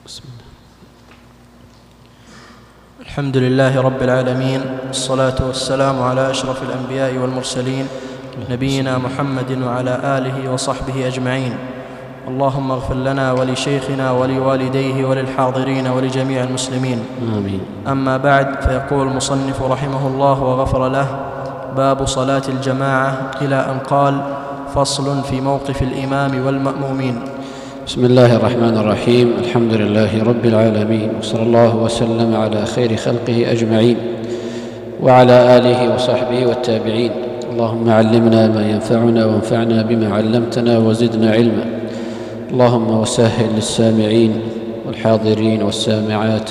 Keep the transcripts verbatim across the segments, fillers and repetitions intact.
بسم الله. الحمد لله رب العالمين، والصلاة والسلام على أشرف الأنبياء والمرسلين نبينا محمد وعلى آله وصحبه أجمعين. اللهم اغفر لنا ولشيخنا ولوالديه وللحاضرين ولجميع المسلمين، آمين. أما بعد، فيقول المصنف رحمه الله وغفر له: باب صلاة الجماعة، إلى أن قال: فصل في موقف الإمام والمأمومين. بسم الله الرحمن الرحيم. الحمد لله رب العالمين، وصلى الله وسلم على خير خلقه أجمعين وعلى آله وصحبه والتابعين. اللهم علمنا ما ينفعنا وانفعنا بما علمتنا وزدنا علما. اللهم وسهل للسامعين والحاضرين والسامعات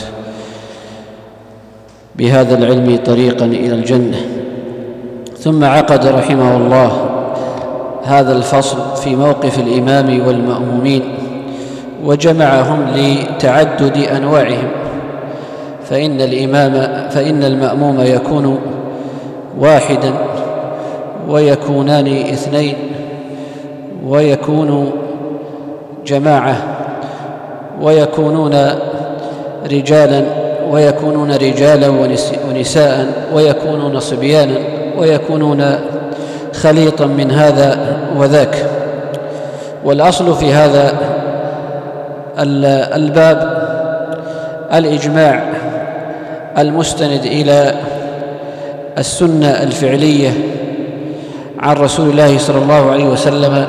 بهذا العلم طريقا إلى الجنة. ثم عقد رحمه الله هذا الفصل في موقف الإمام والمأمومين، وجمعهم لتعدد أنواعهم، فإن الإمام فإن المأموم يكون واحدا، ويكونان اثنين، ويكون جماعة، ويكونون رجالا ويكونون رجالا ونساء، ويكونون صبيانا، ويكونون خليطا من هذا وذاك. والأصل في هذا الباب الإجماع المستند إلى السنة الفعلية عن رسول الله صلى الله عليه وسلم،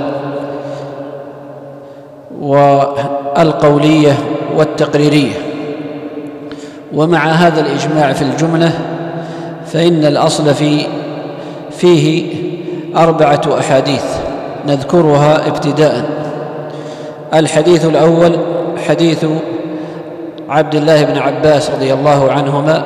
والقولية والتقريرية. ومع هذا الإجماع في الجملة، فإن الأصل في فيه أربعة أحاديث نذكرها ابتداءً. الحديث الأول حديث عبد الله بن عباس رضي الله عنهما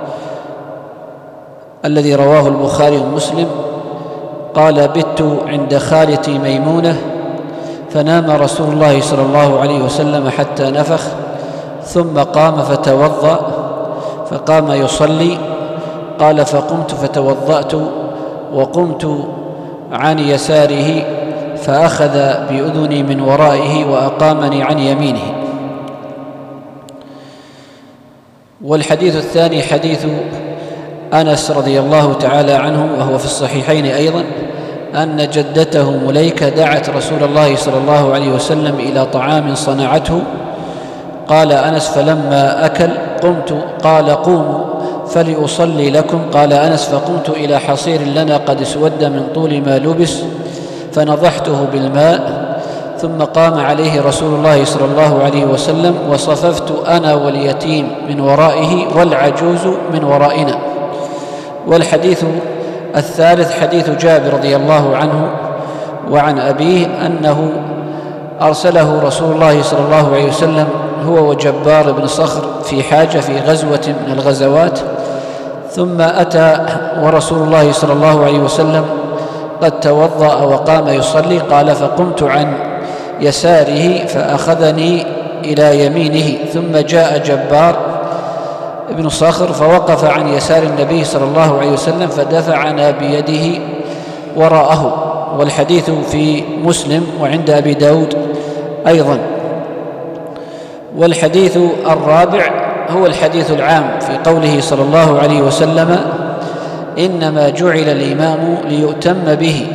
الذي رواه البخاري ومسلم، قال: بت عند خالتي ميمونة، فنام رسول الله صلى الله عليه وسلم حتى نفخ، ثم قام فتوضأ، فقام يصلي، قال: فقمت فتوضأت، وقمت عن يساره، فأخذ بأذني من ورائه وأقامني عن يمينه. والحديث الثاني حديث أنس رضي الله تعالى عنه، وهو في الصحيحين أيضا، أن جدته مليكة دعت رسول الله صلى الله عليه وسلم إلى طعام صنعته. قال أنس: فلما أكل قمت، قال: قوموا فلأصلي لكم. قال أنس: فقمت إلى حصير لنا قد اسود من طول ما لبس، فنضحته بالماء، ثم قام عليه رسول الله صلى الله عليه وسلم، وصففت أنا واليتيم من ورائه والعجوز من ورائنا. والحديث الثالث حديث جابر رضي الله عنه وعن أبيه أنه أرسله رسول الله صلى الله عليه وسلم هو وجبار بن صخر في حاجة في غزوة من الغزوات، ثم أتى ورسول الله صلى الله عليه وسلم قد توضأ وقام يصلي. قال: فقمت عن يساره فأخذني إلى يمينه، ثم جاء جبار ابن صخر فوقف عن يسار النبي صلى الله عليه وسلم، فدفعنا بيده وراءه. والحديث في مسلم وعند أبي داود أيضا. والحديث الرابع هو الحديث العام في قوله صلى الله عليه وسلم: إنما جعل الإمام ليؤتم به،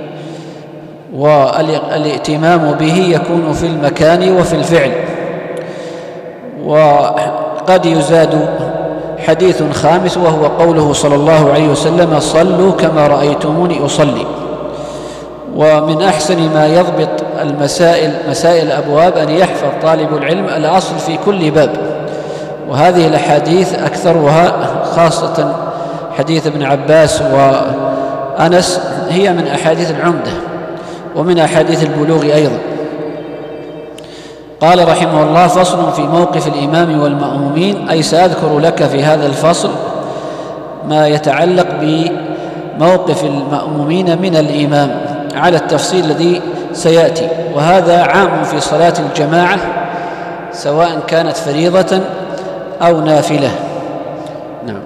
والائتمام به يكون في المكان وفي الفعل. وقد يزاد حديث خامس، وهو قوله صلى الله عليه وسلم: صلوا كما رأيتموني أصلي. ومن أحسن ما يضبط المسائل مسائل الأبواب أن يحفظ طالب العلم الأصل في كل باب، وهذه الأحاديث أكثرها خاصة حديث ابن عباس وأنس هي من أحاديث العمدة ومن أحاديث البلوغ أيضا. قال رحمه الله: فصل في موقف الإمام والمأمومين، أي سأذكر لك في هذا الفصل ما يتعلق بموقف المأمومين من الإمام على التفصيل الذي سيأتي. وهذا عام في صلاة الجماعة سواء كانت فريضة أو نافلة. نعم.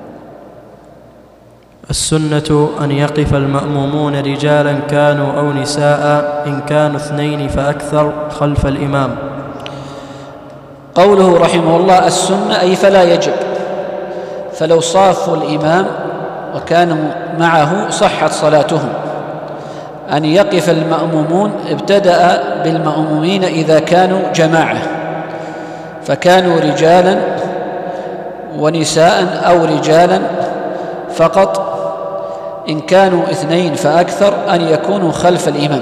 السنة أن يقف المأمومون رجالا كانوا أو نساء، إن كانوا اثنين فأكثر، خلف الإمام. قوله رحمه الله السنة أي فلا يجب، فلو صافوا الإمام وكانوا معه صحت صلاتهم. أن يقف المأمومون ابتدأ بالمأمومين إذا كانوا جماعة، فكانوا رجالا ونساء أو رجالا فقط. إن كانوا اثنين فأكثر أن يكونوا خلف الإمام،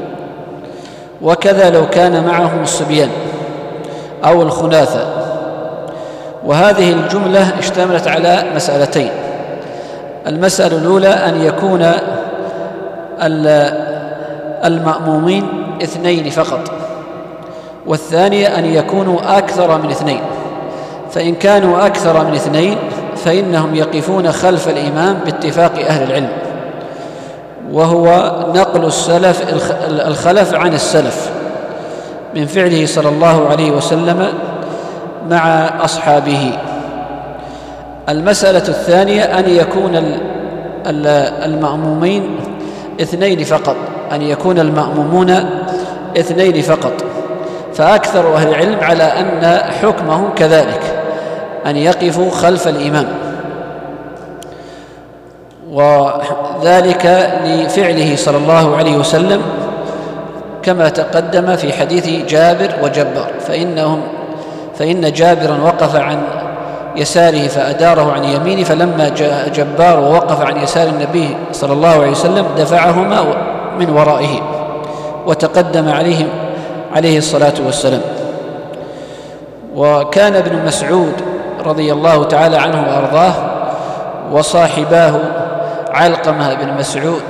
وكذا لو كان معهم الصبيان أو الخناثة. وهذه الجملة اشتملت على مسألتين: المسألة الأولى أن يكون المأمومين اثنين فقط، والثانية أن يكونوا أكثر من اثنين. فإن كانوا أكثر من اثنين فإنهم يقفون خلف الإمام باتفاق أهل العلم، وهو نقل السلف الخلف عن السلف من فعله صلى الله عليه وسلم مع أصحابه. المسألة الثانية أن يكون المأمومين اثنين فقط، أن يكون المأمومون اثنين فقط، فأكثر أهل العلم على أن حكمهم كذلك، أن يقفوا خلف الإمام، وذلك لفعله صلى الله عليه وسلم كما تقدم في حديث جابر وجبار، فإنهم فإن جابرا وقف عن يساره فأداره عن يمينه، فلما جاء جبار ووقف عن يسار النبي صلى الله عليه وسلم دفعهما من ورائه، وتقدم عليهم عليه الصلاة والسلام. وكان ابن مسعود رضي الله تعالى عنه وأرضاه وصاحباه علقمة بن مسعود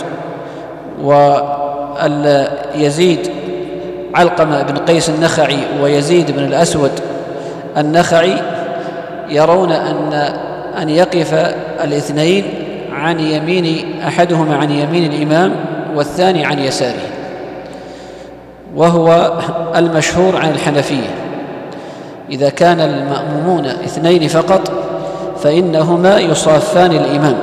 ويزيد علقمة بن قيس النخعي ويزيد بن الأسود النخعي يرون أن أن يقف الاثنين عن يمين أحدهما عن يمين الإمام والثاني عن يساره، وهو المشهور عن الحنفية. إذا كان المأمومون اثنين فقط فإنهما يصافان الإمام.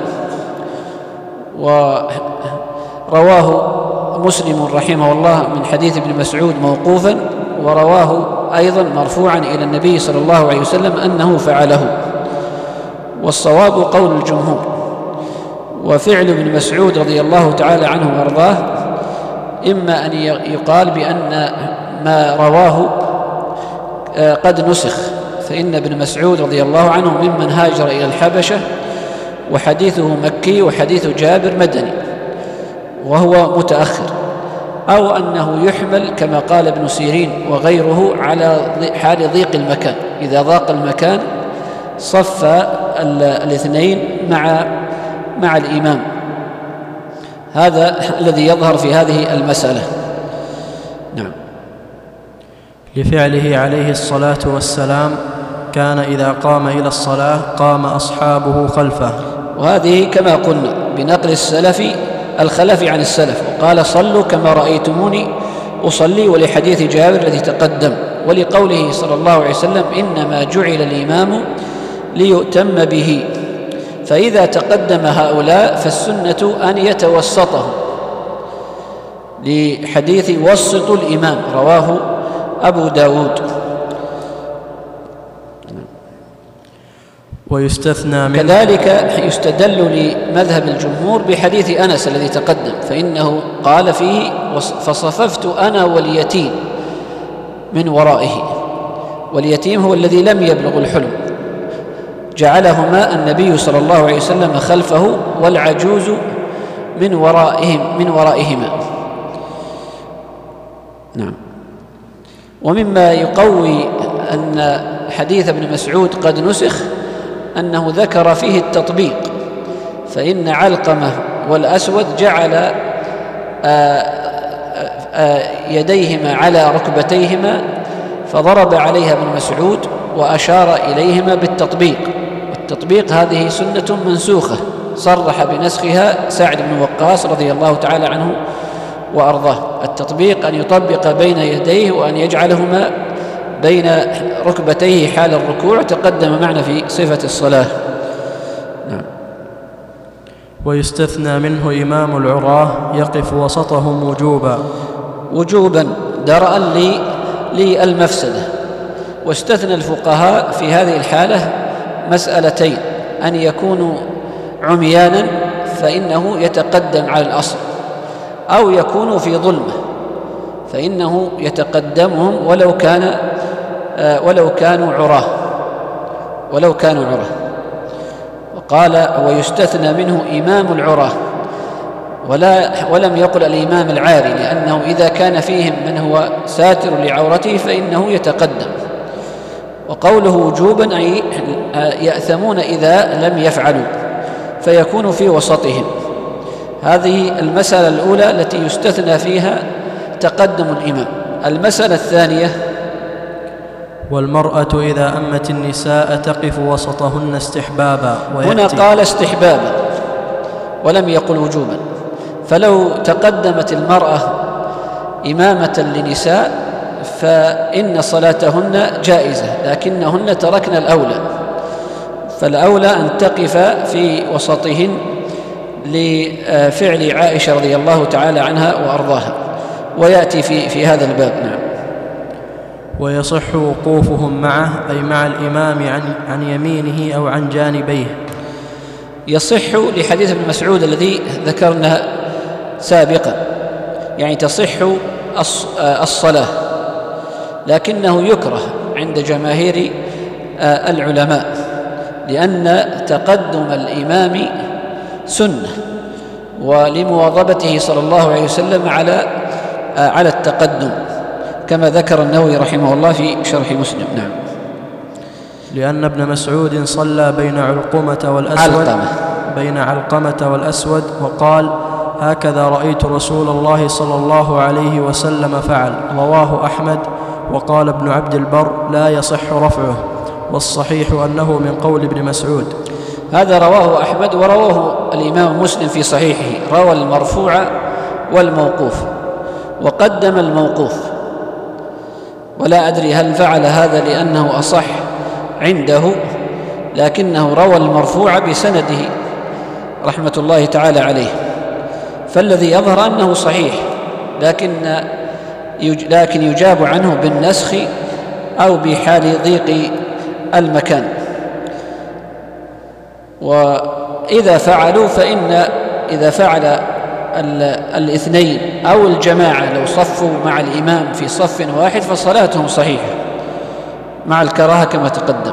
ورواه مسلم رحمه الله من حديث ابن مسعود موقوفا، ورواه أيضا مرفوعا إلى النبي صلى الله عليه وسلم أنه فعله، والصواب قول الجمهور. وفعل ابن مسعود رضي الله تعالى عنه وأرضاه إما أن يقال بأن ما رواه قد نسخ، فإن ابن مسعود رضي الله عنه ممن هاجر إلى الحبشة، وحديثه مكي وحديث جابر مدني وهو متأخر، أو أنه يحمل كما قال ابن سيرين وغيره على حال ضيق المكان، إذا ضاق المكان صف الاثنين مع مع الإمام. هذا الذي يظهر في هذه المسألة. نعم. لفعله عليه الصلاة والسلام كان إذا قام إلى الصلاة قام أصحابه خلفه، وهذه كما قلنا بنقل السلف الخلف عن السلف، وقال صلوا كما رأيتموني أصلي، ولحديث جابر الذي تقدم، ولقوله صلى الله عليه وسلم إنما جعل الإمام ليؤتم به. فإذا تقدم هؤلاء فالسنة أن يتوسطهم، لحديث وسطوا الإمام رواه أبو داود. ويستثنى من كذلك يستدل لمذهب الجمهور بحديث أنس الذي تقدم، فإنه قال فيه فصففت أنا واليتيم من ورائه، واليتيم هو الذي لم يبلغ الحلم، جعلهما النبي صلى الله عليه وسلم خلفه والعجوز من ورائهم من ورائهما. نعم. ومما يقوي أن حديث ابن مسعود قد نسخ أنه ذكر فيه التطبيق، فإن علقمة والأسود جعل آآ آآ يديهما على ركبتيهما فضرب عليها ابن مسعود وأشار إليهما بالتطبيق، والتطبيق هذه سنة منسوخة صرح بنسخها سعد بن وقاص رضي الله تعالى عنه وأرضاه. التطبيق أن يطبق بين يديه وأن يجعلهما بين ركبتيه حال الركوع، تقدم معنا في صفة الصلاة. نعم. ويستثنى منه إمام العراة يقف وسطهم وجوبا وجوبا درءا للمفسدة، واستثنى الفقهاء في هذه الحالة مسألتين: أن يكونوا عميانا فإنه يتقدم على الأصل، أو يكونوا في ظلمة فإنه يتقدمهم ولو كان ولو كانوا عراه ولو كانوا عراه وقال: ويستثنى منه إمام العراه، ولا ولم يقل الإمام العاري، لأنه إذا كان فيهم من هو ساتر لعورته فإنه يتقدم. وقوله وجوبا أي يأثمون إذا لم يفعلوا، فيكون في وسطهم. هذه المسألة الأولى التي يستثنى فيها تقدم الإمام. المسألة الثانية: والمرأة إذا أمت النساء تقف وسطهن استحبابا. هنا قال استحبابا ولم يقل وجوبا، فلو تقدمت المرأة إمامة لنساء فإن صلاتهن جائزة، لكنهن تركن الأولى، فالأولى أن تقف في وسطهن لفعل عائشة رضي الله تعالى عنها وأرضاها، ويأتي في, في هذا الباب. نعم. ويصح وقوفهم معه أي مع الإمام عن, عن يمينه أو عن جانبيه. يصح لحديث ابن مسعود الذي ذكرنا سابقا، يعني تصح الصلاة، لكنه يكره عند جماهير العلماء، لأن تقدم الإمام سنة، ولمواظبته صلى الله عليه وسلم على على التقدم، كما ذكر النووي رحمه الله في شرح مسلم. نعم. لأن ابن مسعود صلى بين علقمة والأسود علقمة. بين علقمة والأسود وقال: هكذا رأيت رسول الله صلى الله عليه وسلم فعل. رواه أحمد. وقال ابن عبد البر: لا يصح رفعه، والصحيح أنه من قول ابن مسعود. هذا رواه أحمد، ورواه الإمام مسلم في صحيحه، روى المرفوع والموقوف، وقدم الموقوف، ولا أدري هل فعل هذا لأنه أصح عنده، لكنه روى المرفوع بسنده رحمة الله تعالى عليه، فالذي يظهر أنه صحيح، لكن لكن يجاب عنه بالنسخ أو بحال ضيق المكان. وإذا فعلوا فإن إذا فعل الاثنين أو الجماعة لو صفوا مع الإمام في صف واحد فصلاتهم صحيحة مع الكراهة كما تقدم.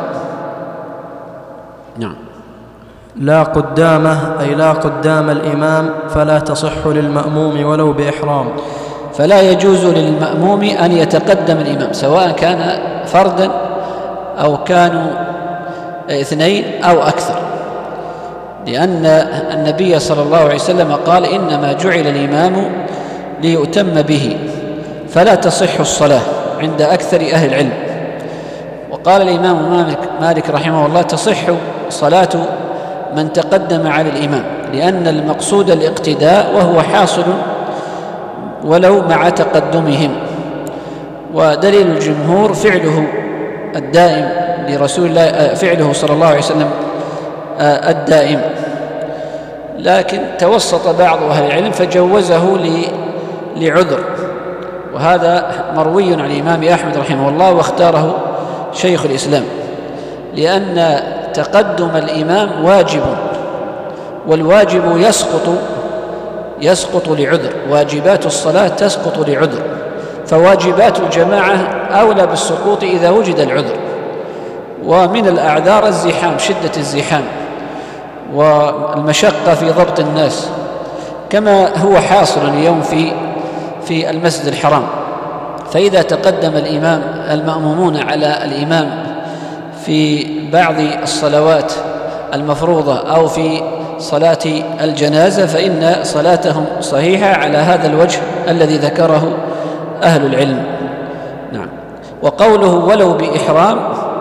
نعم. لا قدامه أي لا قدام الإمام، فلا تصح للمأموم ولو بإحرام. فلا يجوز للمأموم أن يتقدم الإمام، سواء كان فردا أو كانوا اثنين أو أكثر، لأن النبي صلى الله عليه وسلم قال: إنما جعل الإمام ليؤتم به، فلا تصح الصلاة عند أكثر أهل العلم. وقال الإمام مالك رحمه الله: تصح صلاة من تقدم على الإمام، لأن المقصود الاقتداء وهو حاصل ولو مع تقدمهم. ودليل الجمهور فعله الدائم لرسول الله، فعله صلى الله عليه وسلم الدائم، لكن توسط بعض أهل العلم فجوزه لعذر، وهذا مروي عن الإمام أحمد رحمه الله، واختاره شيخ الإسلام، لأن تقدم الإمام واجب، والواجب يسقط يسقط لعذر، واجبات الصلاة تسقط لعذر، فواجبات الجماعة أولى بالسقوط إذا وجد العذر. ومن الأعذار الزحام، شدة الزحام والمشقة في ضبط الناس، كما هو حاصل اليوم في في المسجد الحرام. فإذا تقدم الإمام المأمومون على الإمام في بعض الصلوات المفروضة أو في صلاة الجنازة فإن صلاتهم صحيحة على هذا الوجه الذي ذكره أهل العلم. نعم. وقوله ولو بإحرام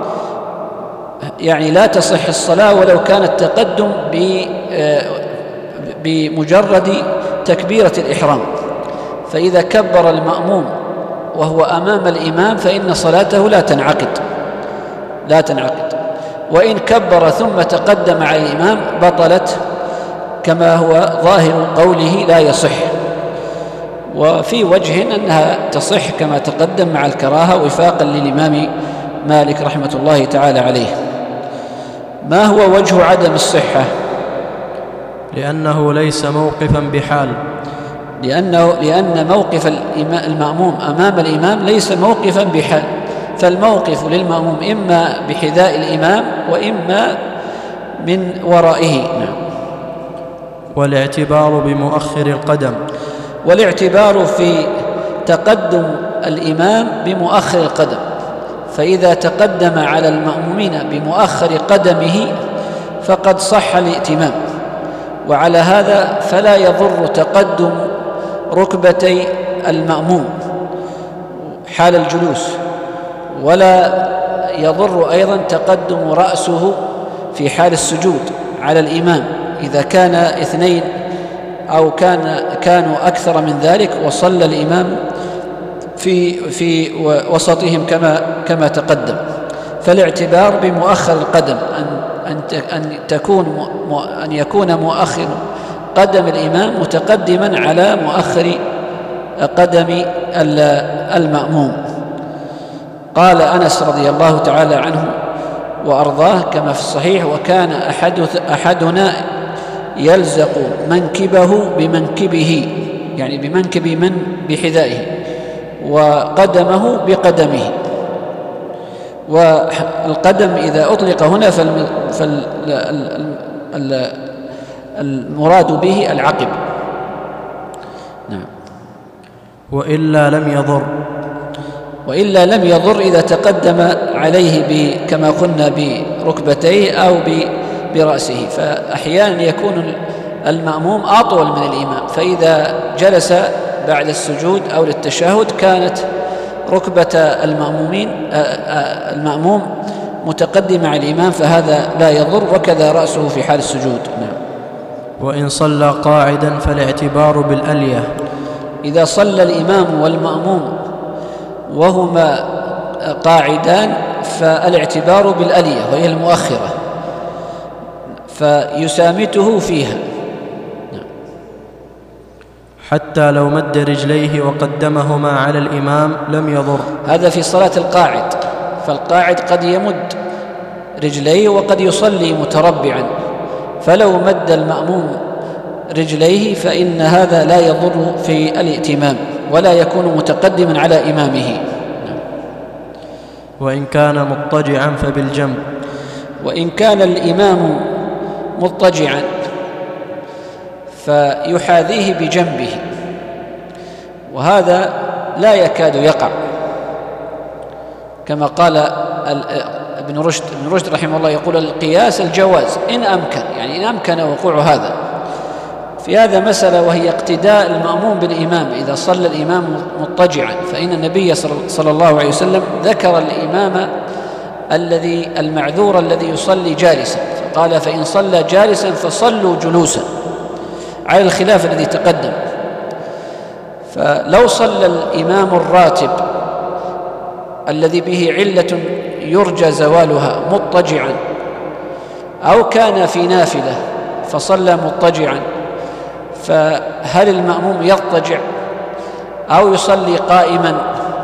يعني لا تصح الصلاة ولو كان التقدم بمجرد تكبيرة الإحرام، فإذا كبر المأموم وهو أمام الإمام فإن صلاته لا تنعقد لا تنعقد وإن كبر ثم تقدم على الإمام بطلت، كما هو ظاهر قوله لا يصح. وفي وجه أنها تصح كما تقدم مع الكراهة وفاقا للإمام مالك رحمة الله تعالى عليه. ما هو وجه عدم الصحة؟ لأنه ليس موقفا بحال، لأنه لأن موقف المأموم أمام الإمام ليس موقفا بحال، فالموقف للمأموم إما بحذاء الإمام وإما من ورائه. نعم. والاعتبار بمؤخر القدم، والاعتبار في تقدم الإمام بمؤخر القدم، فإذا تقدم على المأمومين بمؤخر قدمه فقد صح الائتمام، وعلى هذا فلا يضر تقدم ركبتي المأموم حال الجلوس، ولا يضر أيضا تقدم رأسه في حال السجود على الإمام إذا كان اثنين أو كان كانوا أكثر من ذلك وصلى الإمام في في وسطهم كما كما تقدم. فالاعتبار بمؤخر القدم أن أن أن تكون أن يكون مؤخر قدم الإمام متقدما على مؤخر قدم المأموم. قال أنس رضي الله تعالى عنه وأرضاه كما في الصحيح: وكان أحد أحدنا يلزق منكبه بمنكبه، يعني بمنكب من بحذائه، وقدمه بقدمه. والقدم إذا أطلق هنا فالمراد به العقب. نعم. وإلا لم يضر، وإلا لم يضر إذا تقدم عليه كما قلنا بركبتيه أو برأسه، فأحيانا يكون المأموم أطول من الإمام، فإذا جلس بعد السجود أو للتشهد كانت ركبة المأمومين المأموم متقدمة على الإمام، فهذا لا يضر، وكذا رأسه في حال السجود. نعم. وإن صلى قاعدا فالاعتبار بالألية، إذا صلى الإمام والمأموم وهما قاعدان فالاعتبار بالألية وهي المؤخرة، فيسامته فيها. حتى لو مد رجليه وقدمهما على الإمام لم يضر. هذا في صلاة القاعد، فالقاعد قد يمد رجليه وقد يصلي متربعا، فلو مد المأموم رجليه فإن هذا لا يضر في الائتمام ولا يكون متقدما على إمامه. وإن كان مضطجعا فبالجنب، وإن كان الإمام مضطجعا فيحاذيه بجنبه، وهذا لا يكاد يقع، كما قال ابن رشد ابن رشد رحمه الله يقول: القياس الجواز إن أمكن، يعني إن أمكن وقوع هذا. في هذا مسألة، وهي اقتداء المأموم بالإمام إذا صلى الإمام مضطجعا، فإن النبي صلى الله عليه وسلم ذكر الإمام الذي المعذور الذي يصلي جالسا، فقال: فإن صلى جالسا فصلوا جلوسا، على الخلاف الذي تقدم. فلو صلى الإمام الراتب الذي به علة يرجى زوالها مضطجعا، أو كان في نافلة فصلى مضطجعا، فهل المأموم يضطجع أو يصلي قائما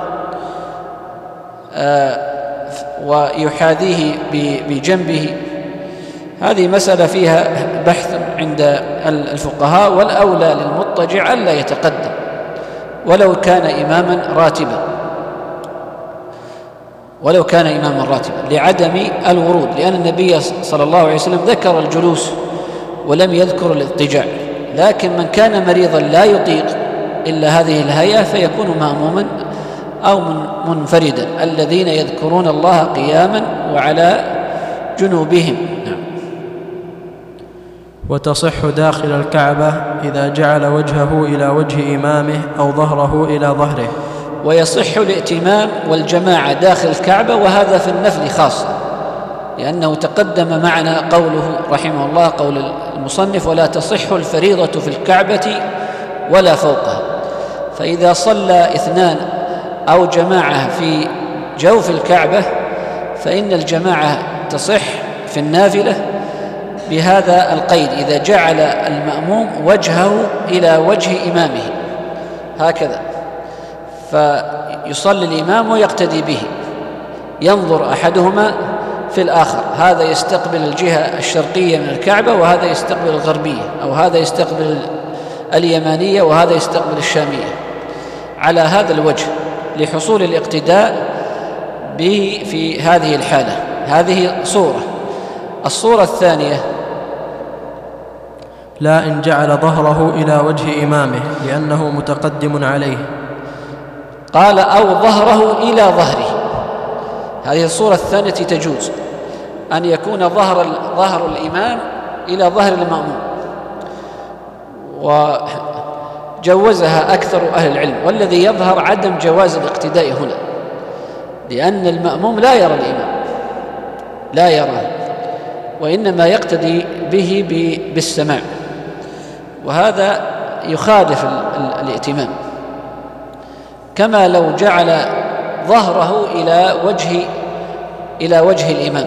ويحاذيه بجنبه؟ هذه مسألة فيها بحث عند الفقهاء، والأولى للمضطجع ألا يتقدم ولو كان إماما راتبا ولو كان إماما راتبا لعدم الورود، لأن النبي صلى الله عليه وسلم ذكر الجلوس ولم يذكر الاضطجاع. لكن من كان مريضا لا يطيق إلا هذه الهيئة فيكون مأموما أو منفردا، الذين يذكرون الله قياما وعلى جنوبهم. نعم. وتصح داخل الكعبة إذا جعل وجهه إلى وجه إمامه أو ظهره إلى ظهره. ويصح الائتمام والجماعة داخل الكعبة، وهذا في النفل خاصة، لأنه تقدم معنا قوله رحمه الله قول المصنف: ولا تصح الفريضة في الكعبة ولا فوقها. فإذا صلى اثنان أو جماعة في جوف الكعبة فإن الجماعة تصح في النافلة بهذا القيد: إذا جعل المأموم وجهه إلى وجه إمامه هكذا، فيصلي الإمام ويقتدي به، ينظر أحدهما في الآخر، هذا يستقبل الجهة الشرقية من الكعبة وهذا يستقبل الغربية، أو هذا يستقبل اليمانية وهذا يستقبل الشامية، على هذا الوجه لحصول الاقتداء به في هذه الحالة. هذه صورة. الصورة الثانية: لا إن جعل ظهره إلى وجه إمامه لأنه متقدم عليه. قال: أو ظهره إلى ظهره. هذه الصورة الثانية تجوز أن يكون ظهر ظهر الإمام إلى ظهر المأموم، وجوزها أكثر أهل العلم، والذي يظهر عدم جواز الاقتداء هنا، لأن المأموم لا يرى الإمام، لا يراه، وإنما يقتدي به بالسماع، وهذا يخالف الائتمام. كما لو جعل ظهره إلى وجه إلى وجه الإمام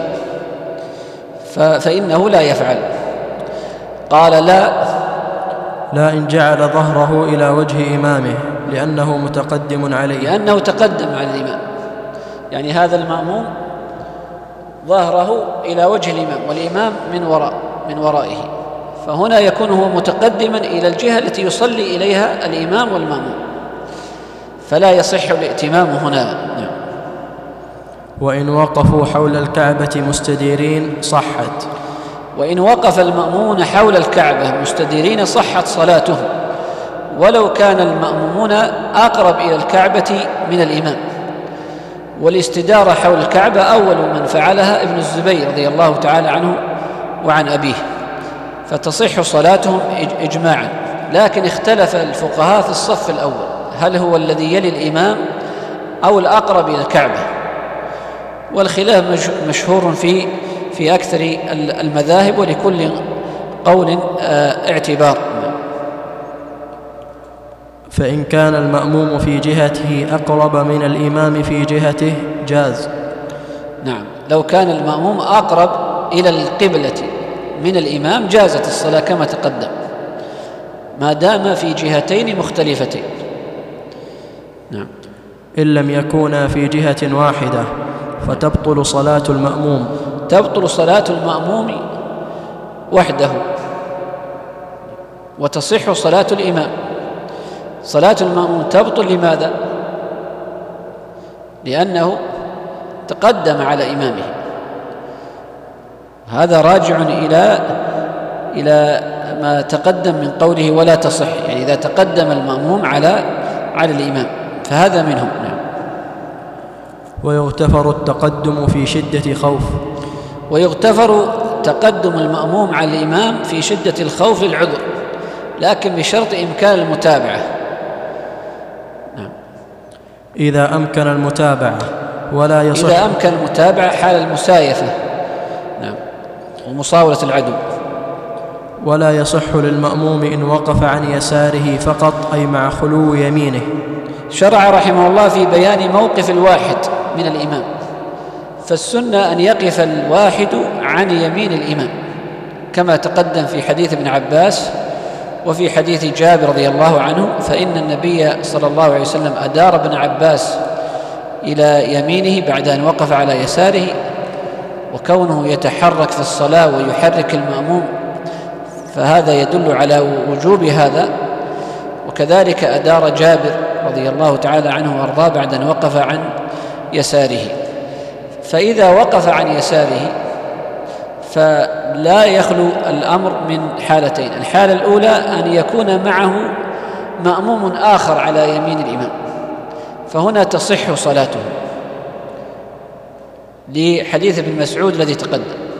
فإنه لا يفعل. قال: لا لا إن جعل ظهره إلى وجه إمامه لأنه متقدم عليه. لأنه تقدم على الإمام، يعني هذا المأموم ظهره إلى وجه الإمام والإمام من وراء من ورائه، فهنا يكون هو متقدما إلى الجهة التي يصلي إليها الإمام والمأموم، فلا يصح الائتمام هنا. نعم. وإن وقفوا حول الكعبة مستديرين صحت. وإن وقف المأمومون حول الكعبة مستديرين صحت صلاتهم، ولو كان المأمومون أقرب إلى الكعبة من الإمام. والاستدارة حول الكعبة أول من فعلها ابن الزبير رضي الله تعالى عنه وعن أبيه، فتصح صلاتهم إجماعا. لكن اختلف الفقهاء في الصف الأول، هل هو الذي يلي الإمام أو الأقرب إلى الكعبة؟ والخلاف مشهور في في أكثر المذاهب، ولكل قول اعتبار. فإن كان المأموم في جهته أقرب من الإمام في جهته جاز. نعم، لو كان المأموم أقرب إلى القبلة من الإمام جازت الصلاة كما تقدم، ما دام في جهتين مختلفتين. نعم. إن لم يكونا في جهة واحدة فتبطل صلاة المأموم. تبطل صلاة المأموم وحده، وتصح صلاة الإمام. صلاة المأموم تبطل لماذا؟ لأنه تقدم على إمامه، هذا راجع إلى إلى ما تقدم من قوله ولا تصح، يعني إذا تقدم المأموم على على الإمام فهذا منهم. نعم. ويغتفر التقدم في شدة خوف. ويغتفر تقدم المأموم على الإمام في شدة الخوف للعذر، لكن بشرط إمكان المتابعة. نعم. إذا أمكن المتابعة ولا يصح. إذا أمكن المتابعة حال المسايفة، نعم، ومصاولة العدو. ولا يصح للمأموم إن وقف عن يساره فقط، أي مع خلو يمينه. شرع رحمه الله في بيان موقف الواحد من الإمام، فالسنة أن يقف الواحد عن يمين الإمام كما تقدم في حديث ابن عباس وفي حديث جابر رضي الله عنه، فإن النبي صلى الله عليه وسلم أدار ابن عباس إلى يمينه بعد أن وقف على يساره، وكونه يتحرك في الصلاة ويحرك المأموم فهذا يدل على وجوب هذا. وكذلك أدار جابر رضي الله تعالى عنه وأرضاه بعد أن وقف عن يساره. فإذا وقف عن يساره فلا يخلو الأمر من حالتين: الحالة الأولى أن يكون معه مأموم آخر على يمين الإمام، فهنا تصح صلاته لحديث ابن مسعود الذي تقدم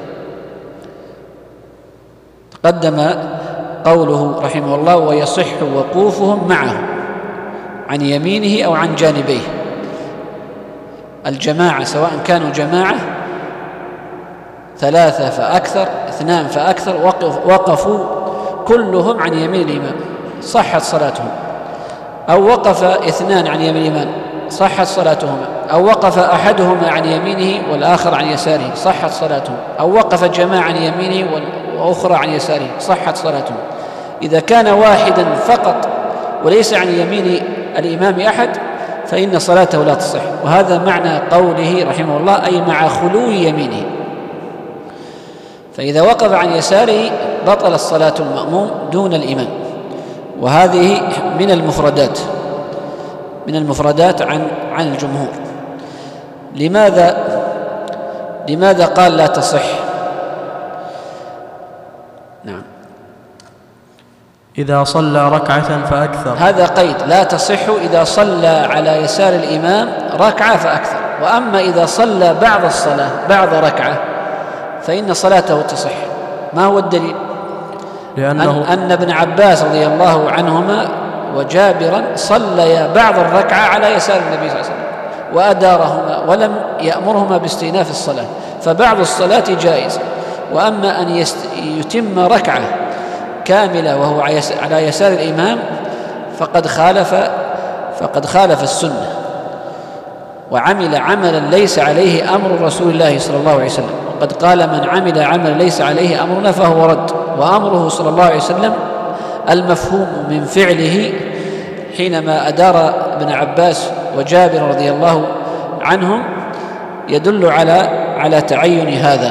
تقدم قوله رحمه الله: ويصح وقوفهم معه عن يمينه أو عن جانبيه. الجماعة سواء كانوا جماعة ثلاثة فأكثر، اثنان فأكثر، وقف وقفوا كلهم عن يمين الإمام صحت صلاتهم، أو وقف اثنان عن يمين الإمام صحت صلاتهما، أو وقف أحدهما عن يمينه والآخر عن يساره صحت صلاتهم، أو وقف جماعة عن يمينه وأخرى عن يساره صحت صلاتهم. إذا كان واحدا فقط وليس عن يمين الإمام أحد فإن صلاته لا تصح. وهذا معنى قوله رحمه الله أي مع خلو يمينه. فإذا وقف عن يساره بطل الصلاة المأموم دون الإمام. وهذه من المفردات من المفردات عن عن الجمهور. لماذا لماذا قال لا تصح؟ نعم، إذا صلى ركعة فأكثر. هذا قيد، لا تصح إذا صلى على يسار الإمام ركعة فأكثر. وأما إذا صلى بعض الصلاة بعض ركعة فإن صلاته تصح. ما هو الدليل؟ لأنه أن, أن ابن عباس رضي الله عنهما وجابرا صليا بعض الركعة على يسار النبي صلى الله عليه وسلم وأدارهما ولم يأمرهما باستئناف الصلاة، فبعض الصلاة جائز. وأما أن يتم ركعة كاملة وهو على يسار الإمام فقد خالف فقد خالف السنة وعمل عملا ليس عليه أمر رسول الله صلى الله عليه وسلم. وقد قال من عمل عملا ليس عليه أمرنا فهو رد. وأمره صلى الله عليه وسلم المفهوم من فعله حينما أدار ابن عباس وجابر رضي الله عنهم يدل على على تعين هذا.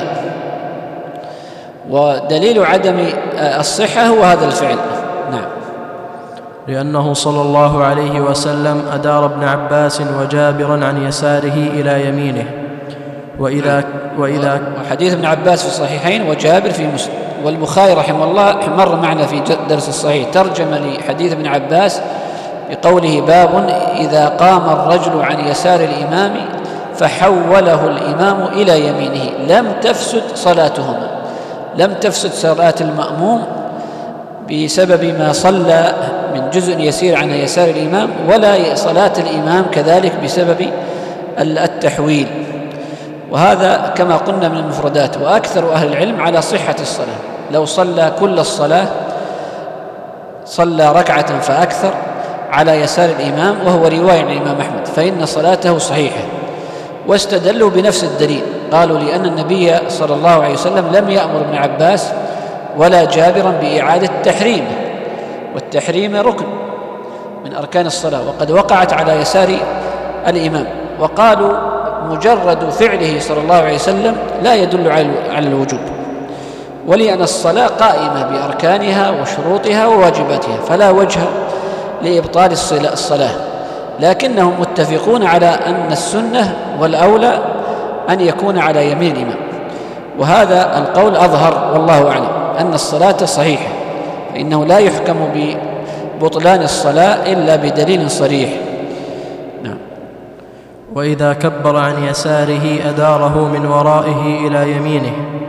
ودليل عدم الصحة هو هذا الفعل. نعم، لأنه صلى الله عليه وسلم أدار ابن عباس وجابرا عن يساره إلى يمينه. وإذا وإذا وحديث ابن عباس في الصحيحين وجابر في مسلم. والبخاري رحمه الله مر معنا في درس الصحيح ترجم لحديث ابن عباس بقوله باب إذا قام الرجل عن يسار الإمام فحوله الإمام إلى يمينه لم تفسد صلاتهما. لم تفسد صلاة المأموم بسبب ما صلى من جزء يسير عن يسار الإمام، ولا صلاة الإمام كذلك بسبب التحويل. وهذا كما قلنا من المفردات. وأكثر أهل العلم على صحة الصلاة. لو صلى كل الصلاة صلى ركعة فأكثر على يسار الإمام وهو رواية عن الإمام أحمد فإن صلاته صحيحة. واستدلوا بنفس الدليل، قالوا لأن النبي صلى الله عليه وسلم لم يأمر ابن عباس ولا جابرا بإعادة تحريمه، والتحريم ركن من أركان الصلاة وقد وقعت على يسار الإمام. وقالوا مجرد فعله صلى الله عليه وسلم لا يدل على الوجوب، ولأن الصلاة قائمة بأركانها وشروطها وواجباتها فلا وجه لإبطال الصلاة. لكنهم متفقون على أن السنة والأولى أن يكون على يمين الإمام. وهذا القول أظهر والله أعلم أن الصلاة صحيحة، فإنه لا يحكم ببطلان الصلاة إلا بدليل صريح. نعم. وإذا كبر عن يساره أداره من ورائه إلى يمينه.